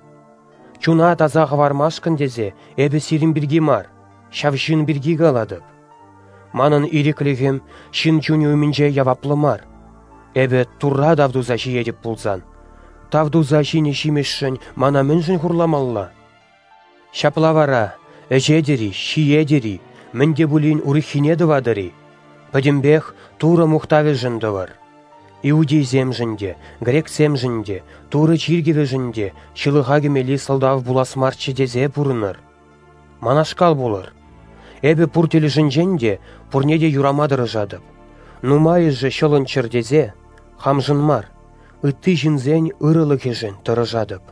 A: Чуна тазақ вармашқын дезе, әбі сирин бірге мар, шав жын бірге қаладып. Манын иреклігім шын чуны өмінже яваплы мар. Әбі турра давдуза жиедіп бұлзан. Тавдуза жине шимешшін мана мен жын хурламалла. Шаплавара, әжедері, шиедері, мінде бұлін ұрыхине дывадыры. Падембех тура мұқтавы жындывар. Иудей земжінде, грек земжінде, туры чиргеві жінде, шылыға кемелі салдав бұласмарчы дезе бұрыныр. Манашкал болыр. Әбі пұртелі жынженде, пұрнеде юрамадыры жадып. Нумайы жы шылынчыр дезе, хамжынмар, үтті жынзен ұрылығы жын тұры жадып.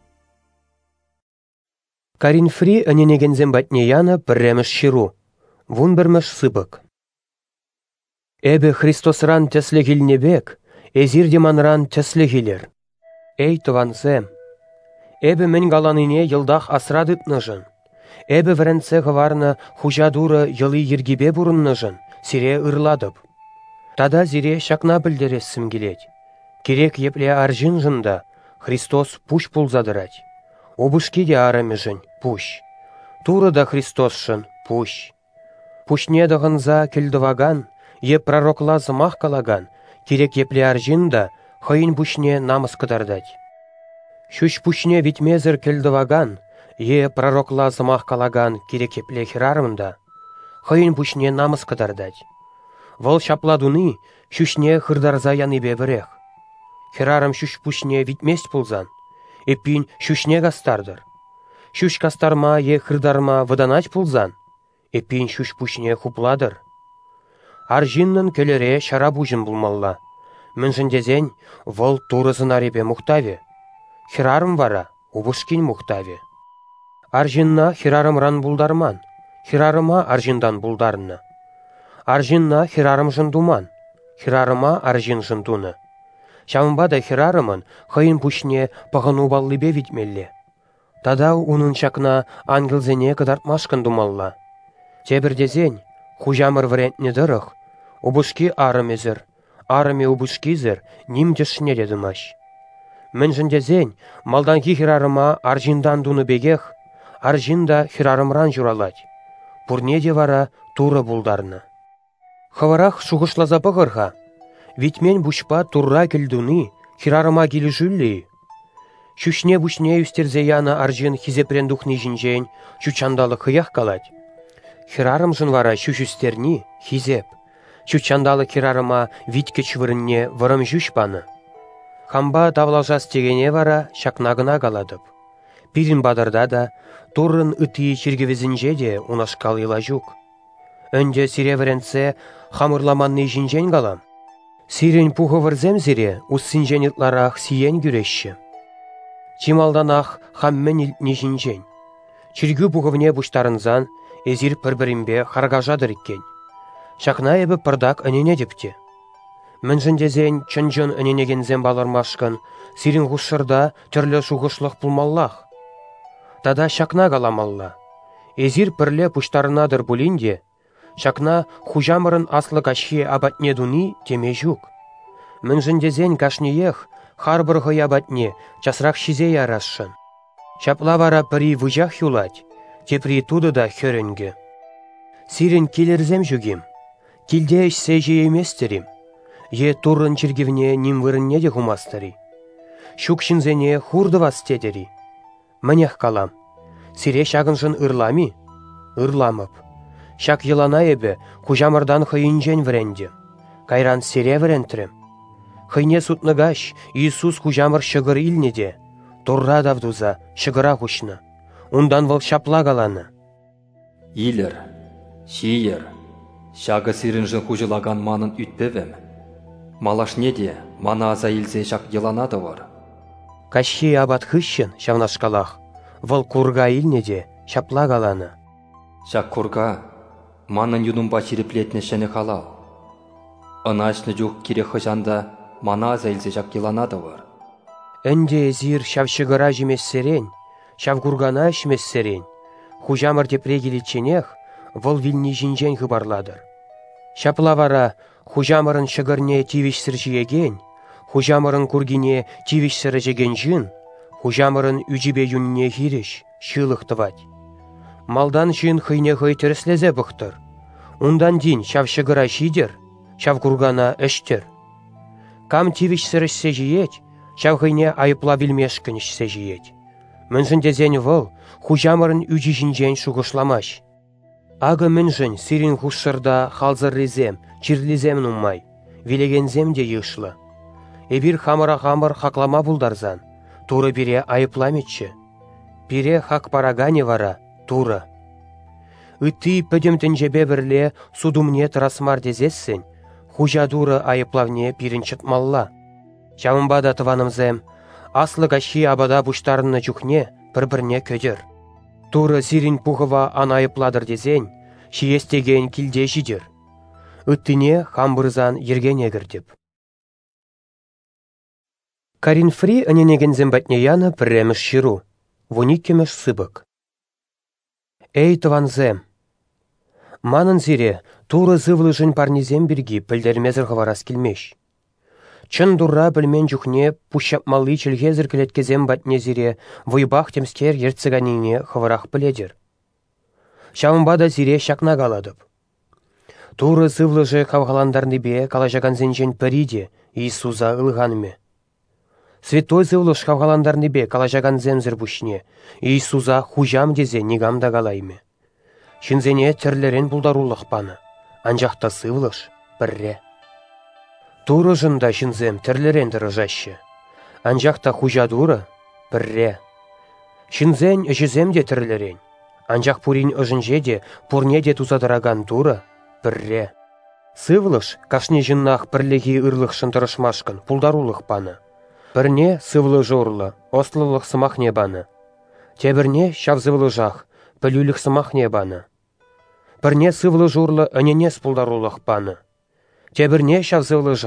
A: Карин Фри әненегензен бәтне яны пірреміш шыру, вун бірміш сыбык. Әбі Христосран тәслі келнебек, әзірдеманран тәслі келер. Эй тыванзем, әбі мен галаныне йылдақ асрадытны жын. Әбі вірінце ғыварны хужадуры йылы ергебе бұрынны жын, сире ырладып. Тада зире шакна білдересім келет. Керек епле аржын жында, Христос пуш пулзадырать. Обышки де араме жын, пуш. Туры да Христос жын, пуш. Пушне дағынза келдіваган, е пророкла зымақ калаган, керек епле аржын да, хайын пушне намыс кыдардать. Шуш пушне витмезір келдіваган, е пророкла зымақ калаган, керек епле хирарымда, хайын пушне намыс кыдардать. Вол шапладуны, шушне хырдарза яныбе бірех. Хирарым шуш пушне витмест пулзан. Эпин шушне гастардыр. Шуш кастарма е хырдарма выданать пулзан. Эпин шуш пушне хупладыр. Аржиннын келере шара бужын булмалла. Міншіндезен вол турызын аребе мұқтаве. Хирарым вара, убышкин мұқтаве. Аржинна хирарым ран булдарман. Хирарыма аржиндан булдарны. Аржинна хирарым жындуман. Хирарыма аржин жындуны. Шамбада хирарымын хыйын пушне пағыну баллыбе витмелле. Тада унын шакна ангелзене кыдартмашкын думалла. Тебірдезен, хужамыр врентне дырых, убышки арымезір, арыме убышкизір, нимдешне дедімаш. Міншіндезен, малданки хирарыма аржиндан дуны бегех, аржинда хирарымран журалать. Пурнеде вара тура булдарны. Хаварах шуғышлаза бұғырға, витмен бушпа турра келдуны, хирарыма келі жүлі. Шүшне бушне үстерзе яна аржин хизепрен духны жинжен, шучандалы хыях калать. Хирарым жын вара шүшістерні хизеп. Шучандалы хирарыма витке чвырынне вырым жүшпаны. Хамба тавлажас тегене вара шакнагына каладып. Пирин бадырда да, турын ыты чергевезінже де унашкал ила жүк. Önce сире вренце хамырламанны жинжен калам. Сирен пухы вырзем зире уссинжен итларах сиен күрешші. Чималданах хаммен илтне жинжен. Чиргü пухывне буштарынзан эзир пір-бірімбе харгажадыр иккен. Шакна эбі пырдак өнене депте. Міншіндезен чынжын өненегензен балырмашкын, сирин ғушырда түрлі шуғышлық пулмаллах. Тада шакна каламалла. Эзир пірле пуштарынадыр булинде, шакна хужамырын аслы кашхе абатне дуни теме жүк. Міншіндезен кашниех харбыр хый абатне часрак шизе ярашшын. Шапла вара піри вұжах юлать, тепри туды да хөрінгі. Сирин келерзем жүгем, келде ішсе же еместерім. Е турын чергевне ним вырынне де хумастыри. Шук шинзене хурды вас тедери. Мінех калам. Сире шагыншын ырлами? Ырламып. Шак елана ебе хужамырдан хыйынжен вренде. Кайран сире врентрем. Хыйне сутныгаш Иисус хужамыр шыгыр илнеде. Турра давдуза шыгыра хушны. Ундан выл шапла каланы.
B: Илер, шиер, шагы сирінжін хужылаган манын ütпевем. Малашнеде мана аза илзе шак еланады var.
A: Кашхи абат хыщын шавнашкалах. Выл курга илнеде шапла каланы.
B: Шак курга манын юнумба чиреплетне шәне халал. Ынашны жүк кире хыжанда мана аза илзе шак еланады var.
A: Өнде эзир шавшыгыра жемессерен, шавгургана ішмессерен. Хужамыр тепре келетченех, выл вилни жинжен хыбарладыр. Шапла вара хужамырын шыгырне тивишсір жиеген, хужамырын кургине тивишсірі жеген жын, хужамырын үжібе юнне хиреш, шылықтывать. Малдан жын хыйне хый тіріслезе бұқтыр. Ундан дин шавшыгыра шидер, шавгургана әштер. Кам тивишсірішсе жиет, шавхыйне айыпла вилмешкінішсе жиет. Міншіндезен выл, хужамырын үжі жинжен шуғышламаш. Ага міншін сирин хушырда халзыррезем, чирлизем нуммай, вилегензем де йышлы. Эбир хамыра хамыр хаклама булдарзан, туры бире айыпламетчі. Бире хак парагане вара, туры. Ыты пөдемтін жебе бірле судумне трасмар дезессен, хужа дуры айыплавне пирін чытмалла. Шамымбада тыванымзем, аслы каши абада буштарынны жүхне бір-бірне көдір. Туры сирин пухыва анайыпладыр дезен, шиестеген килде жидер. Үттіне хамбырзан ерген егірдіп. Карин Фри өненеген зембатне яны пірреміш ширу, вуниккемеш сыбык. Эй тыванзем! Манын зире, туры зывлыжын парнезем біргі пілдермезір ғыварас келмеш. Чын дурра білмен жүхне пущапмалы челгезір кілеткезем батне зире вайбақ темскер ерціганине хывырақ біледер. Шамымбада зире шакна каладып. Туры зывлыжы кавғаландарны бе калажаган зенжен піриде Иисуза ылғаныме. Святой зывлыш кавғаландарны бе калажаган земзір бұшне Иисуза хужам дезе нигамда калайме. Шинзене тірлерен бұлдарулық паны, анжақта зывлыш бірре. Туры жында шинзем тірлерен дырыжашы. Анжақта хужа дуры бірре. Шинзен жізем де тірлерен. Анжақ пурин ұжынже де пурне де тузадыраган туры бірре. Сывлыш кашне жыннақ бірлігі ырлық шынтырышмашкын пулдарулық паны. Бірне сывлы жорлы, ослылық сымақне баны. Тебірне шавзывлы жақ, пілулік сымақне баны. Бірне сывлы жорлы өненес пулдарулық паны. Тебірне шавзывлы жақ,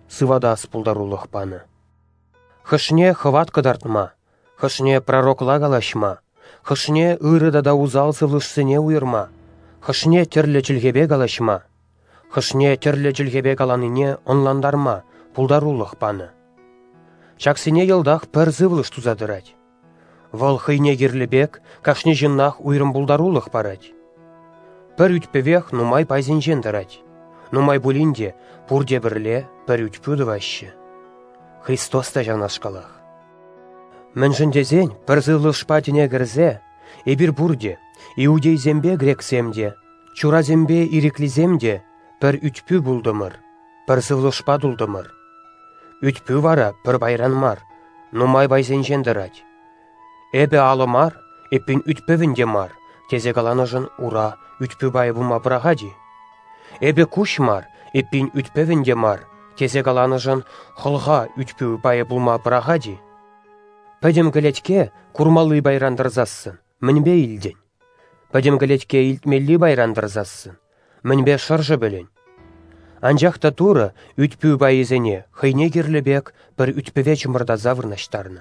A: сывадас пулдарулық паны. Хышне хыват кыдартма, хышне пророкла галашма, хышне ырыда да узал сывлышсыне уйырма, хышне терлі чілгебе галашма, хышне терлі чілгебе галаныне онландарма пулдарулық паны. Чаксыне йылдах пір зывлыш тузадырать. Вăл хыйне кирлепек кашне жыннах уйрым пулдарулық парать. Пір үтпевех нумай пайзен жендырать. Нумай булинде пурде бірле пір үтпюді ваще. Христос та жанашкалах. Мен жындезен пір зывлыш патине кірзе, эбір бурде, иудей зембе грек земде, чура зембе иреклі земде пір үтпю булдымыр, пір зывлыш падулдымыр. Үтпю вара пір байран мар, нумай байзен жендырать. Эбе алы мар, эппин үтпевінде мар, тезе каланыжын ура үтпю байы бұма прагади. Эбе куш мар, эппин үтпевінде мар, тезе каланыжын хылға үтпю байы бұма прагади. Пәдем кілетке курмалы байрандырзасын, мінбе илден. Пәдем кілетке илтмелли байрандырзасын, мінбе шыржы білін. Анжақта туры үтпю байызене хыйне керлебек бір үтпеве чымырда завырнаштарны.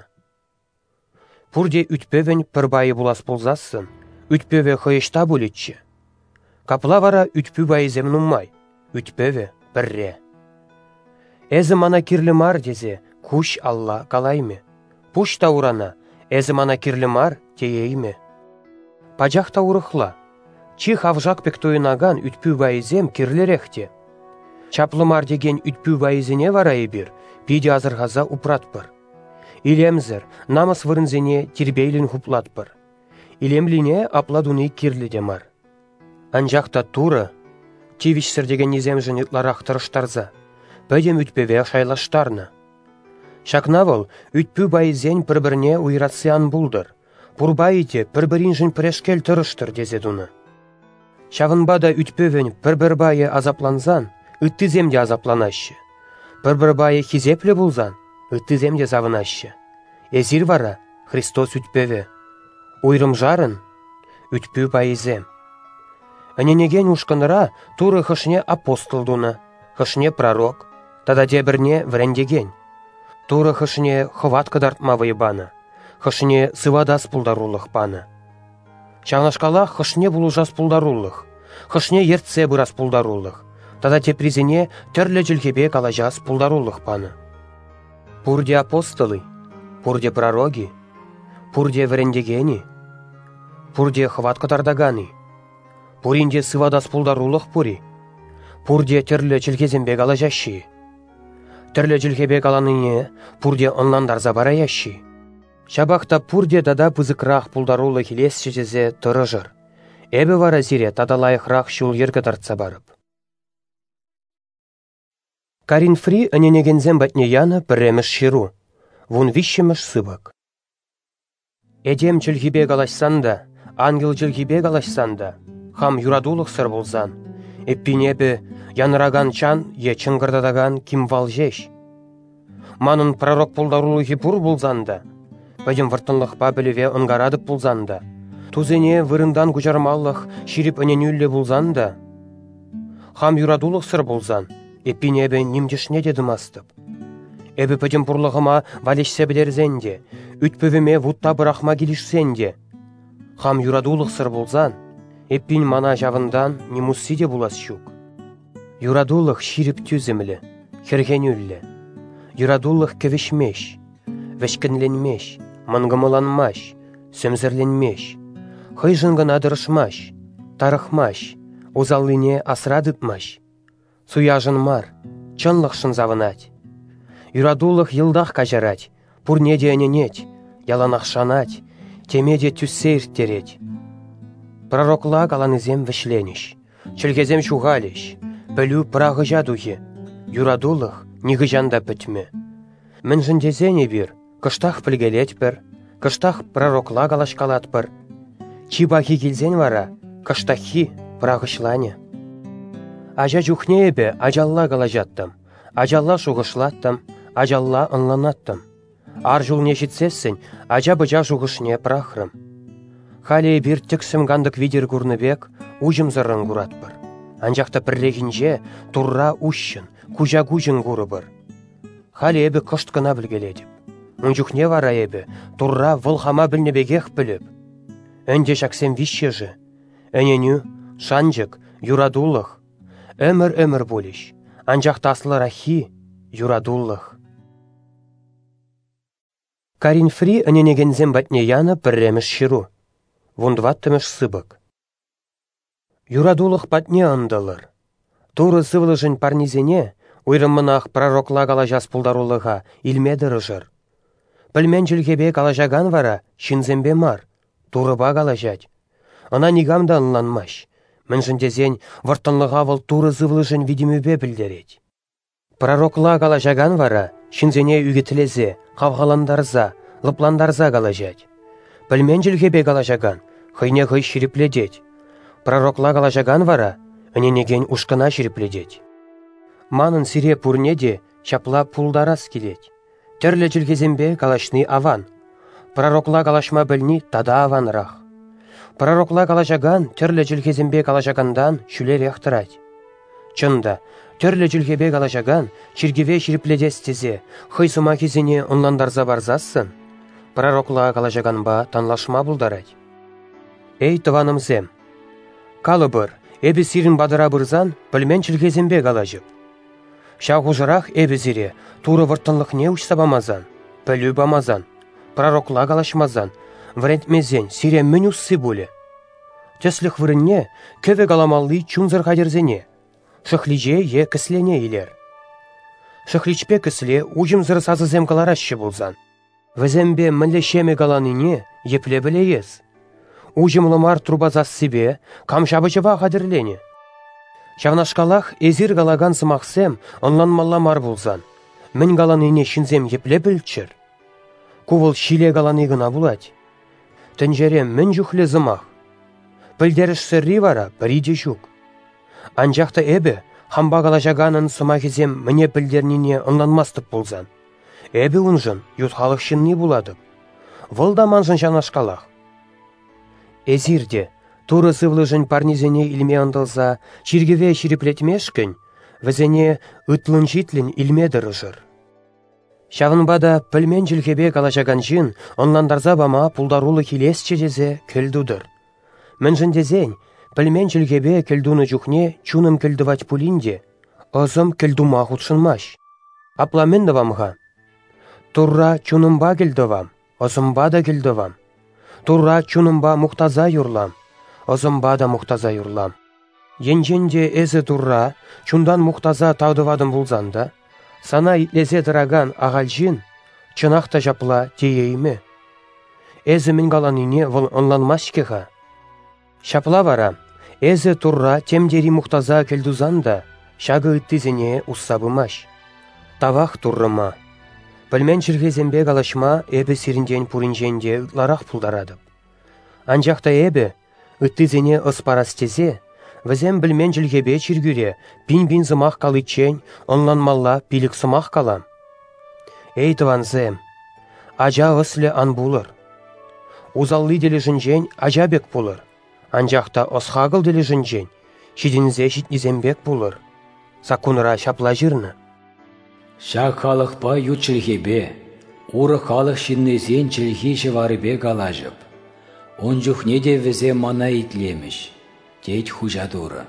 A: Пурде үтпевен пір байы булас пулзасын, үтпеве хыйышта булетче. Капла вара үтпю байызем нуммай, үтпеве бірре. Әзі мана кирлі мар дезе, куш алла калайме. Пуш та урана, әзі мана кирлі мар теейме. Пачах та урықла, чих авжак пек тойынаган үтпю байызем кирлерехте. Чаплы мар деген үтпю байызене вара ебір, пиде азырғаза упратпыр. Илемзір, намыс вырынзене тербейлін хуплатпыр. Илемлине апладуны кирлі демар. Анжақта туры, тивишсір деген неземжін үтларақ тұрыштарза, пөдем үтпеве шайлаштарны. Шакнавыл үтпю байызен бір-бірне уйратсыян булдыр. Пурбайыте бір-бірінжін пірешкел тұрыштыр дезедуны. Шавынбада үтпевен бір-бір байы азапланзан, үттіземде азапланашы. Бір-бір байы хизеплі булзан, үттіземде завынашы. Эзир вара Христос үтпеве. Уйрым жарын үтпю байызем. Әненеген ушканыра туры хышне апостолдуны, хышне пророк, тада дебірне врендеген. Туры хышне хыват кыдартма вайбаны, хышне сывадас пулдарулық паны. Шаңашкала хышне булужас пулдарулық, хышне ертсе бұрас пулдарулық, тада тепризене тірлі жүлгебе калажас пулдарулық паны. Пурде апостолы, пурде пророги, пурде врендегени, пурде хыват кытардаганы, пуринде сывадас пулдарулық пури, пурде тірлі жүлгезембе калажащи. Тірлі жүлгебе каланыне пурде онландарза бараящи. Шабақта пурде дада пызықрақ пулдарулы хилес шетезе тұрыжыр. Эбі вара зире тадалайықрақ шул ергі тартса барып. Карин Фри әненегензен бәтне яны пірреміш ширу. Вун вишеміш сыбық. Эдем жүлгебе калашсанда, ангел жүлгебе калашсанда, хам юрадулық сыр болзан. Эппинебі яныраган чан е чыңғырдадаган ким валжеш. Манын пророк пулдарулығы бұр болзанда, бәдем выртынлық ба біліве ұнгарадып болзанда, тузене вырындан күжармаллық ширип өненюлі болзанда, хам юрадулық сыр болзан, эппинебі немдешне дедім астып. Эбі бәдем бұрлығыма валешсе білерзенде, үтпөвіме вутта бұрақма келішсенде, хам юрадулық сыр болзан, эппин мана жавындан немуссиде булас шук. Юрадулық ширип түзімлі, хергенюлі. Юрадулық кевішмеш, вешкінленмеш, мангымыланмаш, сөмзірленмеш. Хыйжынгын адырышмаш, тарықмаш, озалыне асрадытмаш. Суяжын мар, чынлықшын завынать. Юрадулық йылдақ кажарать, пурнеде әненет, яланақшанать, темеде түссейр терет. Пророкла каланызем вішленіш, чілгезем шуғалеш, білу прағыжа дұхе, юрадулық нигыжанда бітме. Мен жіндезене бір, кыштақ пілгелет бір, кыштақ пророкла калашкалат бір. Чибахи келзен вара, кыштақхи прағышлане. Ажа жүхне ебе ажалла калажаттым, ажалла шуғышлаттым, ажалла ынланаттым. Ар жул нешітсессін, ажа-быжа жуғышне прахрым. Хали бір тіксім гандық видер күрнібек, ұжым зырын күратпыр. Анжақта пірлегінже турра ұшшын, күжа күжін күрібір. халі ебі кышт кына білгеледіп. Унчухне вара ебі, турра вылхама білнебегех біліп. Өнде шаксем вишшежі. Өненю, шанжык, юрадуллық. Өмір-өмір болеш. Анжақ таслы рахи, юрадуллық. Карин Фри өненегензем батне яны пірреміш ширу. Вундваттымыш сыбык. Юрадулық батне андылыр. Туры сывлыжын парнизене, уйрымынақ пророкла калажас пулдарулыға илмедірі жыр. Пілмен жүлгебе калажаган вара, шинзембе мар, турыба калажать. Ана нигамда анланмаш. Міншіндезен вартынлыға выл туры сывлыжын видимюбе білдерет. Пророкла калажаган вара, шинзене үгітілезе, қавғаландарза, лыпландарза калажать. Пілмен жүлгебе калажаган, хыйне хый ширипледет. Пророкла калажаган вара, өненеген ушкына ширипледет. Манын сире пурнеде чапла пулдарас келет. Терлі жүлгезембе калашны аван. Пророкла калашма білні тада аванрақ. Пророкла калажаган терлі жүлгезембе калажагандан шүлер яқтырать. Чында, терлі жүлгебе калажаган чиргеве ширипледестезе, хый сума кезене онландарза барзасын. Пророкла калажаганба танлашма булдарать. Эй, тыванымзем, калыбыр, эбі сирін бадыра бұрзан, пілмен жүлгезембе калажып. Шағужырақ эбі зире, туры выртынлық не ұшса бамазан, пілі бамазан, пророкла калашмазан, врентмезен сире мүн ұссы боле. Теслік вырынне көве каламалли чунзыр қадерзене, шықлиже е кіслене илер. Шықличпе кісле ұжым зырсазы земкаларашшы болзан. Візембе мүллешеме каланыне епле біле ез. Ужымлымар трубазас себе, камшабычыва қадірлене. Шавнашкалах эзир галаган сымақсем, онланмалла мар болзан. Мін галаныне шинзем епле білчір. Кувыл шиле галаны гына булать. Тінжерем мін жүхле зымақ. Пілдеріш сырри вара, біриде жүк. Анжақты эбі, хамба галажаганын сымақезем міне пілдернине онланмастып болзан. Эбі унжын, ютхалық шинни буладып. Вылда манжын шавнашкалах. Эзирде, туры сывлыжын парнизене илме андылза, чиргеве шириплетмешкін, візене ытлын житлін илмедірі жыр. Шавынбада пілмен жүлгебе калажаган жын, онландарза бама пулдарулы келес чедезе көлдудыр. Міншіндезен, пілмен жүлгебе көлдуны жүхне чуным көлдывать пулинде, озым көлдума худшынмаш. Апламен давамға. Турра чунымба көлдывам, озымба да көлдывам. Турра чунымба мұқтаза юрлам, озымба да мұқтаза юрлам. Енженде эзі турра, чундан мұқтаза таудывадым бұлзанда, сана итлезе дыраган ағалжин, чынақта жапла тейейме. Эзі мін галанине выл онланмаш кеға. Шапла вара, эзі турра темдери мұқтаза келдузанда, шағы үттізіне ұссабымаш. Тавақ туррыма. Пілмен жүргезембе галашма эбі сирінден пуринженде ұтларақ пулдарадып. Анжақта эбі, үттізіне ұспарастезе, візем білмен жүлгебе чиргюре, пин-бин зымақ калычен, онланмалла пилік сымақ калам. Эй тыванзем, ажа ысле ан булыр. Узалли делі жінжен ажа бек булыр. Анжақта осхағыл делі жінжен, шидінзе шитнізембек булыр. Сакуныра шапла жирны.
E: Шақ халықпа ют чілгебе, уры халық шиннезен чілгі жыварыбе калажып. Он жүхне де візе мана итлеміш, тейт хужадуры.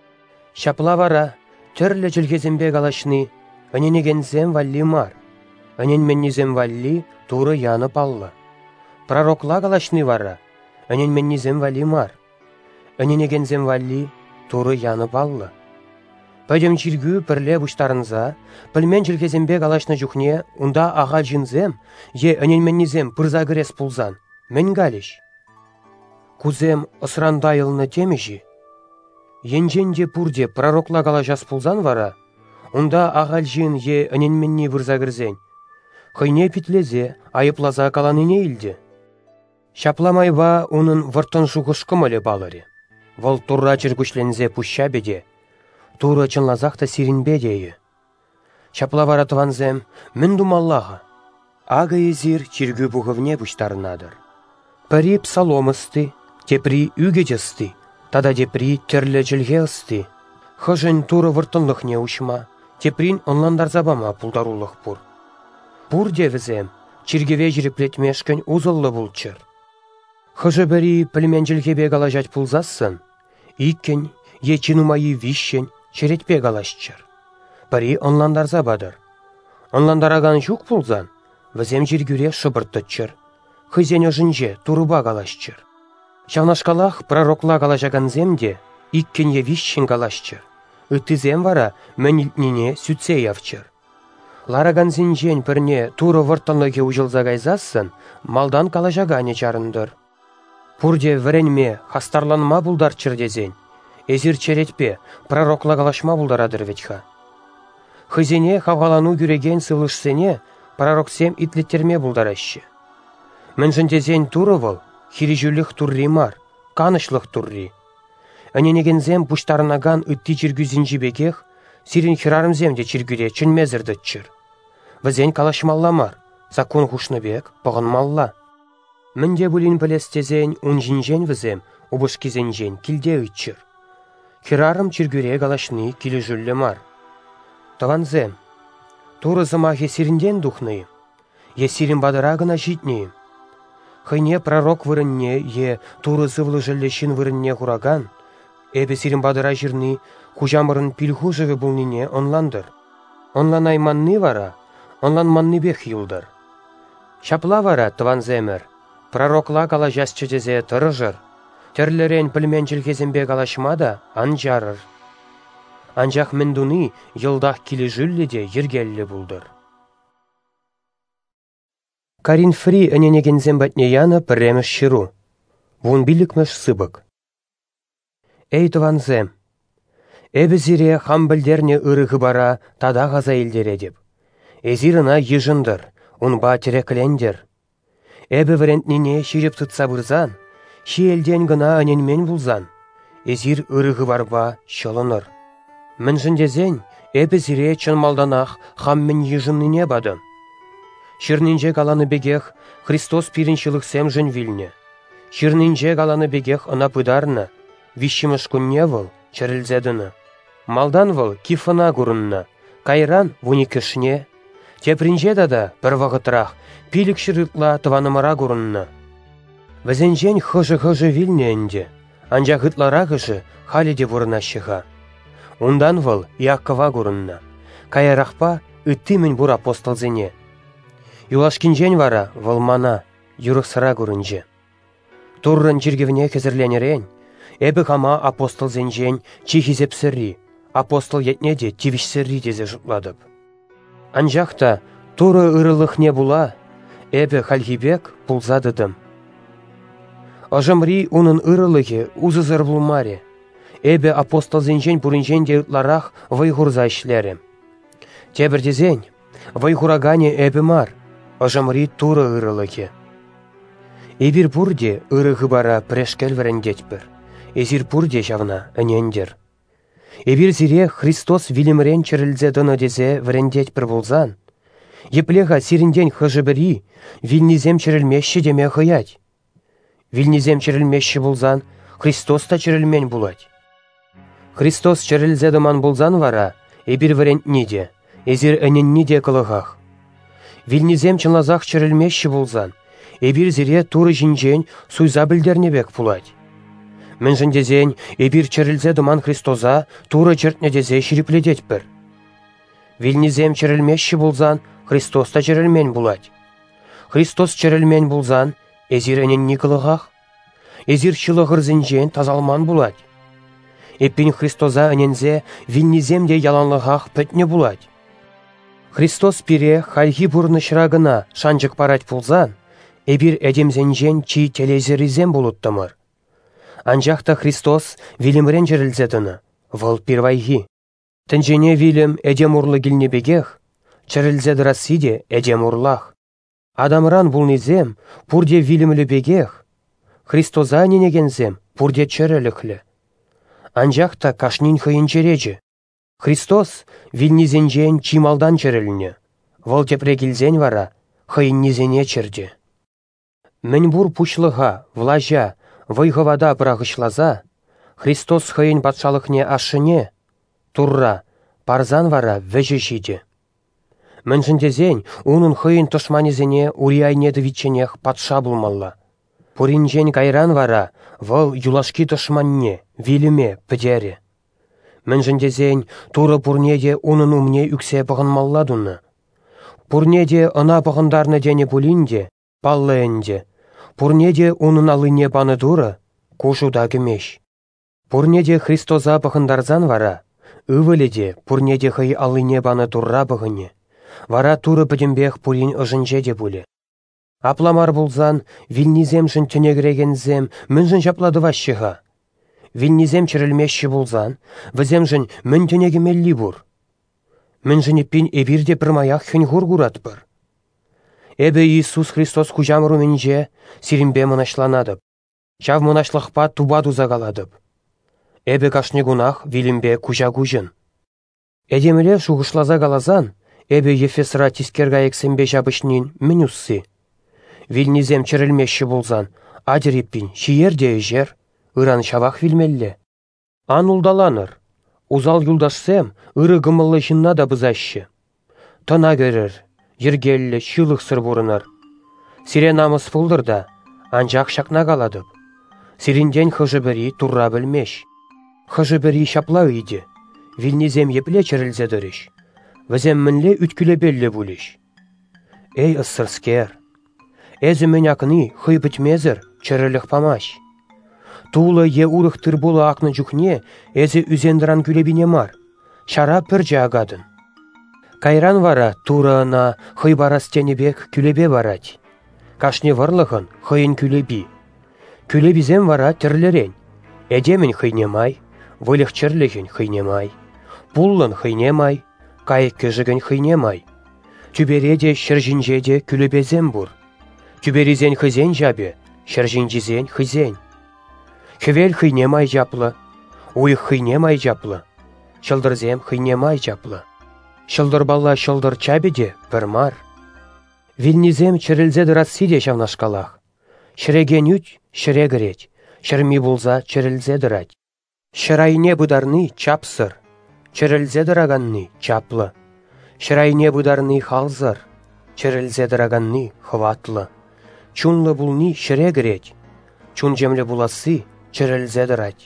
A: Шапла вара, түрлі жүлгезембе калашны, өненегензем валли мар. Өненменнізем валли туры яны паллы. Пророкла калашны вара, өненменнізем валли мар. Өненегензем валли туры яны паллы. Пәдем чиргü пірле бұштарынза, пілмен жүлгезембе калашны жүхне, унда аға жинзем, е өненменнізем пырза кірес пулзан, мен галеш. Кузем ысрандайылны темежі. Енженде пурде пророкла калажас пулзан вара, унда ағал жин е өненменні вырза кірзен. Хыйне питлезе, айыплаза каланыне илді. Шапламайва унын выртын жуғышқым өлі балыры. Вол турра чиргүшлензе пұшша беде. Туры чынлазақта сиринбе дейі. Шапла варатыванзем, мін думаллаға. Ага езір чиргü бұғывне бұштарынадыр. Пірі псаломысты, тепри үгеджісті, тада депри терлі жүлге Хыжын туры выртынлық не ұшма, теприн онландар забама пулдарулық бұр. Пурде візем, чиргеве жиреплетмешкен узыллы булчыр. Хыжы бірі пілменжілгебе галажать пулзасын, иккен, ечинумайы вишшен, черетпе галашчыр. Бірі онландарза бадыр. Онландараган жук пулзан, візем жиргюре шыбырттычыр. Хызен өжінже туруба галашчыр. Шавнашкалах пророкла галажаган земде, иккен е вишшен галашчыр. Үттізем вара мәнілтніне сүтсе явчыр. Лараган зинжен пірне туры выртанлыге ужылзагайзасын, малдан калажагане чарындыр. Пурде віренме хастарланма булдарчыр дезен, эзір черетпе пророкла галашма булдарадыр ветха. Хызене хавгалану гюреген сывлышсене пророксем итлеттерме булдарашы. Міншін дезен туры выл, хирижулық турри мар, канышлық турри. Әненегензем пуштарынаган үтті чиргü зинжибекех, сирин хирарымземде чиргüре чүнмезірдітчір. Візен калашмалламар, закон хушныбек, пығынмалла. Мінде бұлін білестезен унжинжен візем, убышкизенжен килде үтчір. Хирарым чиргüре калашны килі жүлі мар. Таванзем, туры зымахе сиринден духнайым, е сирин бадырагына житнейім. Хайне пророк вырынне, е туры зывлы жүллешін вырынне хураган, эбе сирин бадыра жирны, хужамырын пилху жывы бұлнине онландыр. Онлан айманны вара, онлан манны бек юлдыр. Шапла вара, тыванземір, пророкла калажас чедезе тұрыжыр, терлерен пілменчіл кезімбе калашмада анжарыр. Анжақ міндуны йылдақ килі жүлледе ергелі бұлдыр. Карин Фри әненегензем бәтне яны пірреміш шыру. Вун билікміш сыбык. Эй тыванзем, эбі зире хам білдерне ырығы бара тада ғаза елдере деп. Эзирына ежындыр, унба терекілендер. Эбі вірентніне ширеп тұтса бұрзан, ши елден гына әненмен бұлзан. Эзир ырығы барба шылыныр. Мінжіндезен, эбі зире чынмалданақ хаммен ежынныне бадым. Шырнинже галаны бегех Христос пириншілік сем жын вилне. Шырнинже галаны бегех ына пыдарны, вишіміш күнне выл, чәрілзедіні. Малдан выл кифына гурынна, кайран вуникішне. Тепринже дада бір вағытырақ, пилік шырытла тыванымыра гурынна. Візенжен хыжы-хыжы вилне әнде, анжа ғытлара ғыжы халиде вұрына шыға. Ундан выл яққыва гурынна, кайрақпа үттімін бұр апостолзене. Юлашкинжен вара вылмана, юрықсыра гурынже. Туррын жиргевіне кезірленерен, эбі қама апостол зенжен чихизеп сірри, апостол етнеде тивиш сірри дезе жұтладып. Анжақта туры ырылық не була, эбі халхибек пулзадыдым. Ажымри унын ырылығы узызыр булмаре, эбі апостол зенжен бұрынжен де ұтларақ вайғурза ішлері. Тебірдезен, вайғурагане эбі мар, ажымри туры ырылығы. Эбір бұрде ырығы бара прешкел вәрендетпір. Эзір пурде жавна әнендер. Эбір зире Христос вилімрен чірілзедіні дезе вірендет бір болзан. Еплеға сирінден хыжыбірі вилнизем чірілмеші деме хыять. Вилнизем чірілмеші болзан Христос та чірілмен булать. Христос чірілзедіман болзан вара эбір вірендніде, эзір әненніде кылығақ. Вилнизем чынлазақ чірілмеші болзан эбір зире туры жинжен суйза білдернебек булать. Мінжіндезен эбір чірілзе думан Христоза туры чертнедезе ширипледет бір. Вилнизем чірілмеші болзан Христоста чірілмен булать. Христос чірілмен болзан эзір әненні кылығақ. Эзір шылығыр зінжен тазалман булать. Эппин Христоза әнензе вилниземде яланлығақ пөтне булать. Христос пире хальхи бұрны шырағына шанжық парать болзан, эбір әдемзенжен чи телезерізем болуттымыр. Анжақта Христос вилімрен жірілзедіні, выл пирвайги. Тінжене вилім әдем ұрлы гілнебегех, чірілзеді рассиде әдем ұрлақ. Адамран бұлнезем пұрде вилімлі бегех, Христоза ненегензем пұрде чіріліклі. Анжақта кашнин хыйын черечі. Христос вилнизенжен чималдан чіріліне, выл тепрегілзен вара хыйын незене черде. Мен бұр пучлыға, влажа, вайғывада бірағышлаза, Христос хыйын батшалықне ашыне, турра, парзан вара вәжі жиде. Міншіндезен, унын хыйын тышманезене ури айнеді витченех патша булмалла. Пуринжен кайран вара, вăл юлашки тышманне, виліме, пӹдере. Міншіндезен, туры пурнеде унын умне үксе пығынмалла дуны. Пурнеде ына пығындарны дене пулинде, паллы энде. Пурнеде унын алыне паны туры, кушуда кемеш. Пурнеде Христоза пығындарзан вара, ывыледе пурнеде хый алыне паны турра пығыне. Вара туры пӹдембех пурин ыжынже де пуле. Апламар булзан, вилниземшін төнегірегензем, міншін жаплады ващыға. Вилнизем чірілмешші булзан, віземшін мін төнегімелли бур. Міншін еппин эбирде пірмаяқ хын ғургурат бір. Эбе Иисус Христос хужамыру менже сирімбе мұнашланадып. Шав мұнашлықпа тубаду загаладып. Эбе кашны гунах вилімбе кужа кужын. Эдеміле шуғышлаза галазан, эбе Ефесра тискерга эксембе жабышнин менюссы. Вилнизем чірілмешші болзан, адереппин шиерде ежер, ыран шавақ вилмелле. Ан улдаланыр, узал юлдашсем, ыры гымылы жынна да бызашы. Тына көрір, ергеллі шылық сыр бұрыныр. Сире намыс пулдыр да, анжақ шақна қаладып. Сиринден хыжы бірі турра білмеш. Хыжы бірі шапла үйді, вилнизем епле чірілзе дөріш. Візем мінле үткілі беллі бұліш. Эй ыссырскер! Эзі мен акыны хый бітмезір, чырылық памаш. Тулы е урық тырбулы акны жүхне, эзі үзендіран күлебіне мар. Шара пірже агадын. Кайран вара турына хый барас тенебек күлебе барать. Кашне варлығын хыйын күлеби. Күлебізем вара тірлерен. Эдемін хыйнемай, вылық чырлығын хыйнемай. Пуллын хыйнемай, кайық көжігін хыйнемай. Түбереде шыржинжеде күлебезем бұр. Түберизен хызен жабе, шыржинжизен хызен. Хевел хыйнемай жаплы, уйық хыйнемай жаплы. Шылдырзем хыйнемай жаплы. Шылдыр балла шылдыр чабеде бір мар. Вилнизем чырылзеді рассиде шавнашкалах. Шіреген үт, шірегірет, шырми булза чырылзеді рать. Шырайне бұдарны чапсыр, чырылзеді раганны чаплы. Шырайне бұдарны халзыр, чырылзеді раганны хватлы. Чунлы булны шірегірет, чун жемлі буласы чырылзеді рать.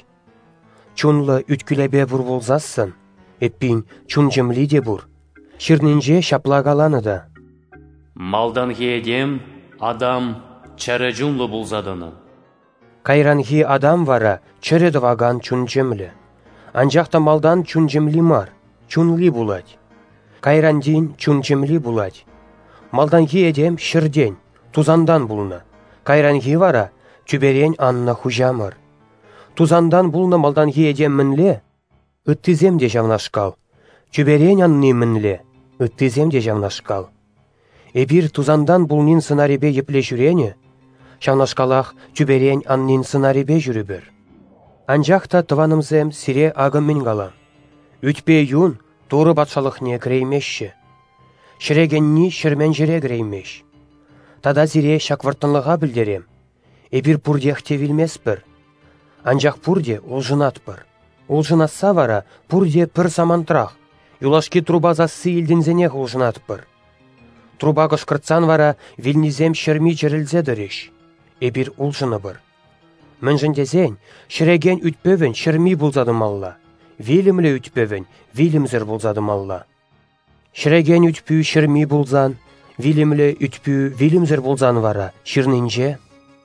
A: Чунлы үткілебе бұр булзасын, эппин чун жемлі де бұр. Шырнынже шаплагаланы да.
D: Малдан хиедем адам чәрі жунлы булзадыны.
A: Кайранхи адам вара чыры дваган чун жемлі. Анжақта малдан чун жемлі мар, чунли булать. Кайрандин чун жемлі булать. Малданхи едем шырден, тузандан булна. Кайранхи вара түберен анна хужамыр. Тузандан булна малданхи едем мінле, үттізем де жавнашкал. Түберен анны мінле, үттізем де жавнашкал. Эбир тузандан булнин сынаребе епле жүрені, шавнашкалах түберен аннин сынаребе жүрібір. Анжақта тыванымзем сире агыммен қалам. Үтпе юн туры батшалықне креймешші. Шірегенні шірмен жіре креймеш. Тада зире шаквартынлыға білдерем. Эбир пурдехте вилмес бір. Анжақ пурде ол жынат бір. Ол жынатса вара пурде пір самантрақ. Юлашки труба зассы илдензенех ол жынат бір. Труба кышкыртсан вара вилнизем шерми жерілзе дөреш. Эбир ол жыны бір. Міншіндезен шіреген үтпөвін шерми бұлзадым алла. Вилімлі үтпөвін вилімзір бұлзадым алла. Шіреген үтпүү шерми бұлзан, вилімлі үтпүү вилімзір бұлзан вара шырнынже.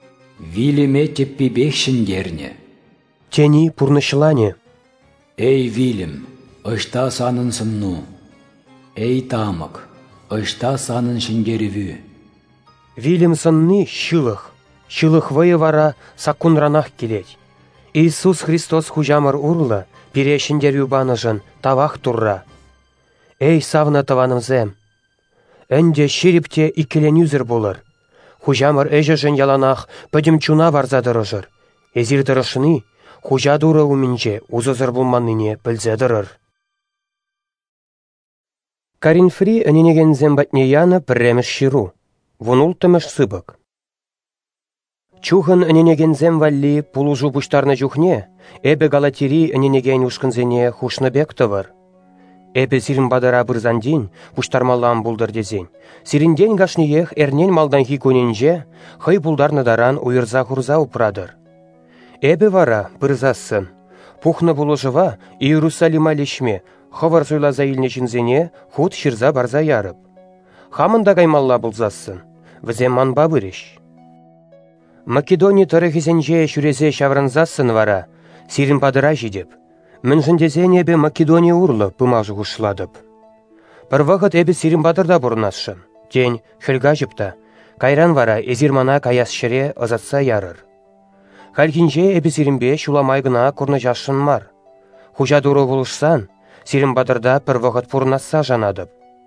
E: Виліме теппі бекшіндерне.
A: Тени пурнышылане.
E: Эй вилім, ышта санын сынну. Эй тамық, ышта санын шынгеріві.
A: Вилім сынны шылық. Шылық вайы вара сакунранах келет. Иисус Христос хужамыр урлы, пирешіндер юбаныжын тавах турра. Эй савна таванымзем. Энде шеріпте икеленюзір болыр. Хужамыр әжіжін яланах пөдім чуна варзадырыжыр. Эзирдырышыны хужа дуры умінже узызыр булманныне білзедырыр. Каринфри әненегензем бәтне яны пірреміш ширу. Вунул тымыш сыбык. Чухын әненегензем валли пулужу буштарны жухне, эбе галатери әненеген ушкынзене хушныбек тывыр. Эпе сирин бадара бырзандин, пуштармаллам булдыр дезен. Сиринден гашниех эрнен малданхи коненже, хый булдарны даран уйырза хурза упрадыр. Эпе вара бырзасын. Пухны булужыва Иерусалима лешме, хывар суйлаза илнечинзене худ ширза барза ярып. Хамында гаймалла булзасын, візем манба быреш. Македония тарыхизенже шүрезе шавранзасын вара, сирин бадыра жидеп. Міншіндезен эбе Македония урлы пымажы ғушладып. Бір вақыт эбе сирин бадырда бұрнасшын. День хілга жіпта, кайран вара эзирмана каяс шыре ызатса ярыр. Халкинже эбе сиринбе шуламай гына курны жашын мар. Хужа дұры бұлышсан, сирин бадырда бір вақыт пұрнасса жанадып.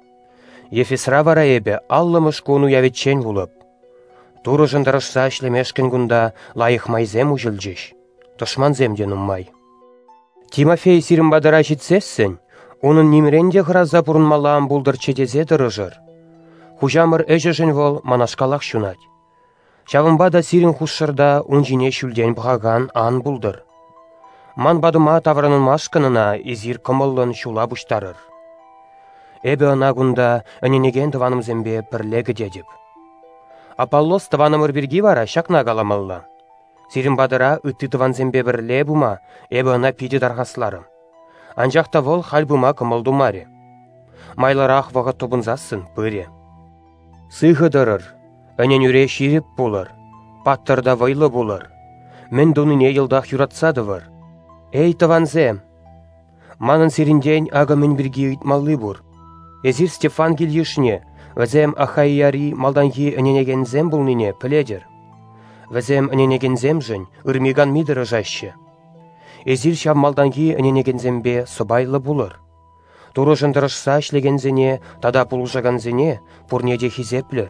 A: Ефесра вара эбе аллымыш кону яветчен булып. Туры жындарышса ішлемешкен гунда лайық майзем ұжылжеш. Тышман земден уммай. Тимофей сирин бадыра житсессен, onun nimrенде ғыраза бұрынмалаан бұлдыр чедезе дырыжыр. Хужамыр әжіжін вол манашкалақ шунать. Шавынбада сирин хушшырда унжине шүлден бұғаған ан бұлдыр. Ман бадыма тавранын машқынына изир кымылын шула бұштарыр. Эбе анагунда өненеген тываным зембе бірлегі дедіп. Аполлос тыванымыр біргі вара шақна қаламалла. Сирин бадыра үтті тыван зембе бірле бұма, эбе ана пиді дарғасларым. Анжақта вол хал бұма кымылду маре. Майларақ вағыт тобынзасын бұре. Сыхы дырыр, өнен үре ширіп болыр, паттырда вайлы болыр. Мен дұныне елдақ юратсадывыр. Эй, тыванзем! Манын сиринден ага мен бірге үйтмаллы бұр. Эзир Стефан келешіне, вәзем ахайяри малданги өненегензем бұлныне піледір. Вәзем өненегензем жын, үрмеган мидыры жайшы. Эзир шав малданги өненегензембе собайлы бұлыр. Туры жындырышса ішлегензене, тада пұлжаганзене, пұрнеде хизеплер.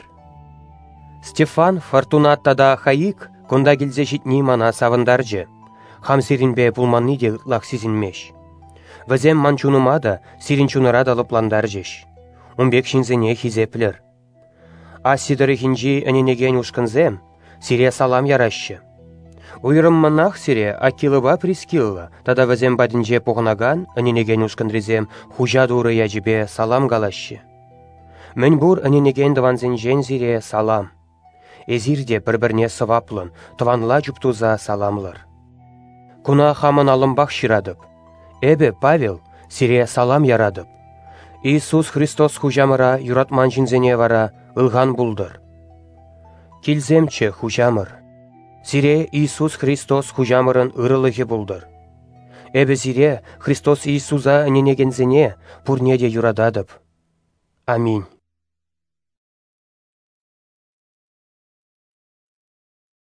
A: Стефан фортунат тада хайик, кунда келзе житни мана савындаржы. Хам сиринбе пулманны де лақ сизинмеш. Вәзем манчунума да сиринчуныра далыпландар жеш. Умбек шинзене хизеплер. А сидыры хинжи өненеген ушкынзем, сире салам ярашы. Уйрым манах сире акилыба прискилла, тада вәзем бадинже поғынаган, өненеген ушкындрезем хужа дуры яжибе салам галашы. Мен бур өненеген дыванзенжен зире салам. Эзирде бір-бірне сываплын, тыванла жұптуза саламлыр. Куна хамын алымбақ ширадып. Эбе Павел сире салам ярадып. Иисус Христос хужамыра юратман жинзене вара ылған бұлдыр. Келземче хужамыр. Сире Иисус Христос хужамырын ырылығы бұлдыр. Эбе сире Христос Иисуза өненегензене пурнеде юрададып. Аминь.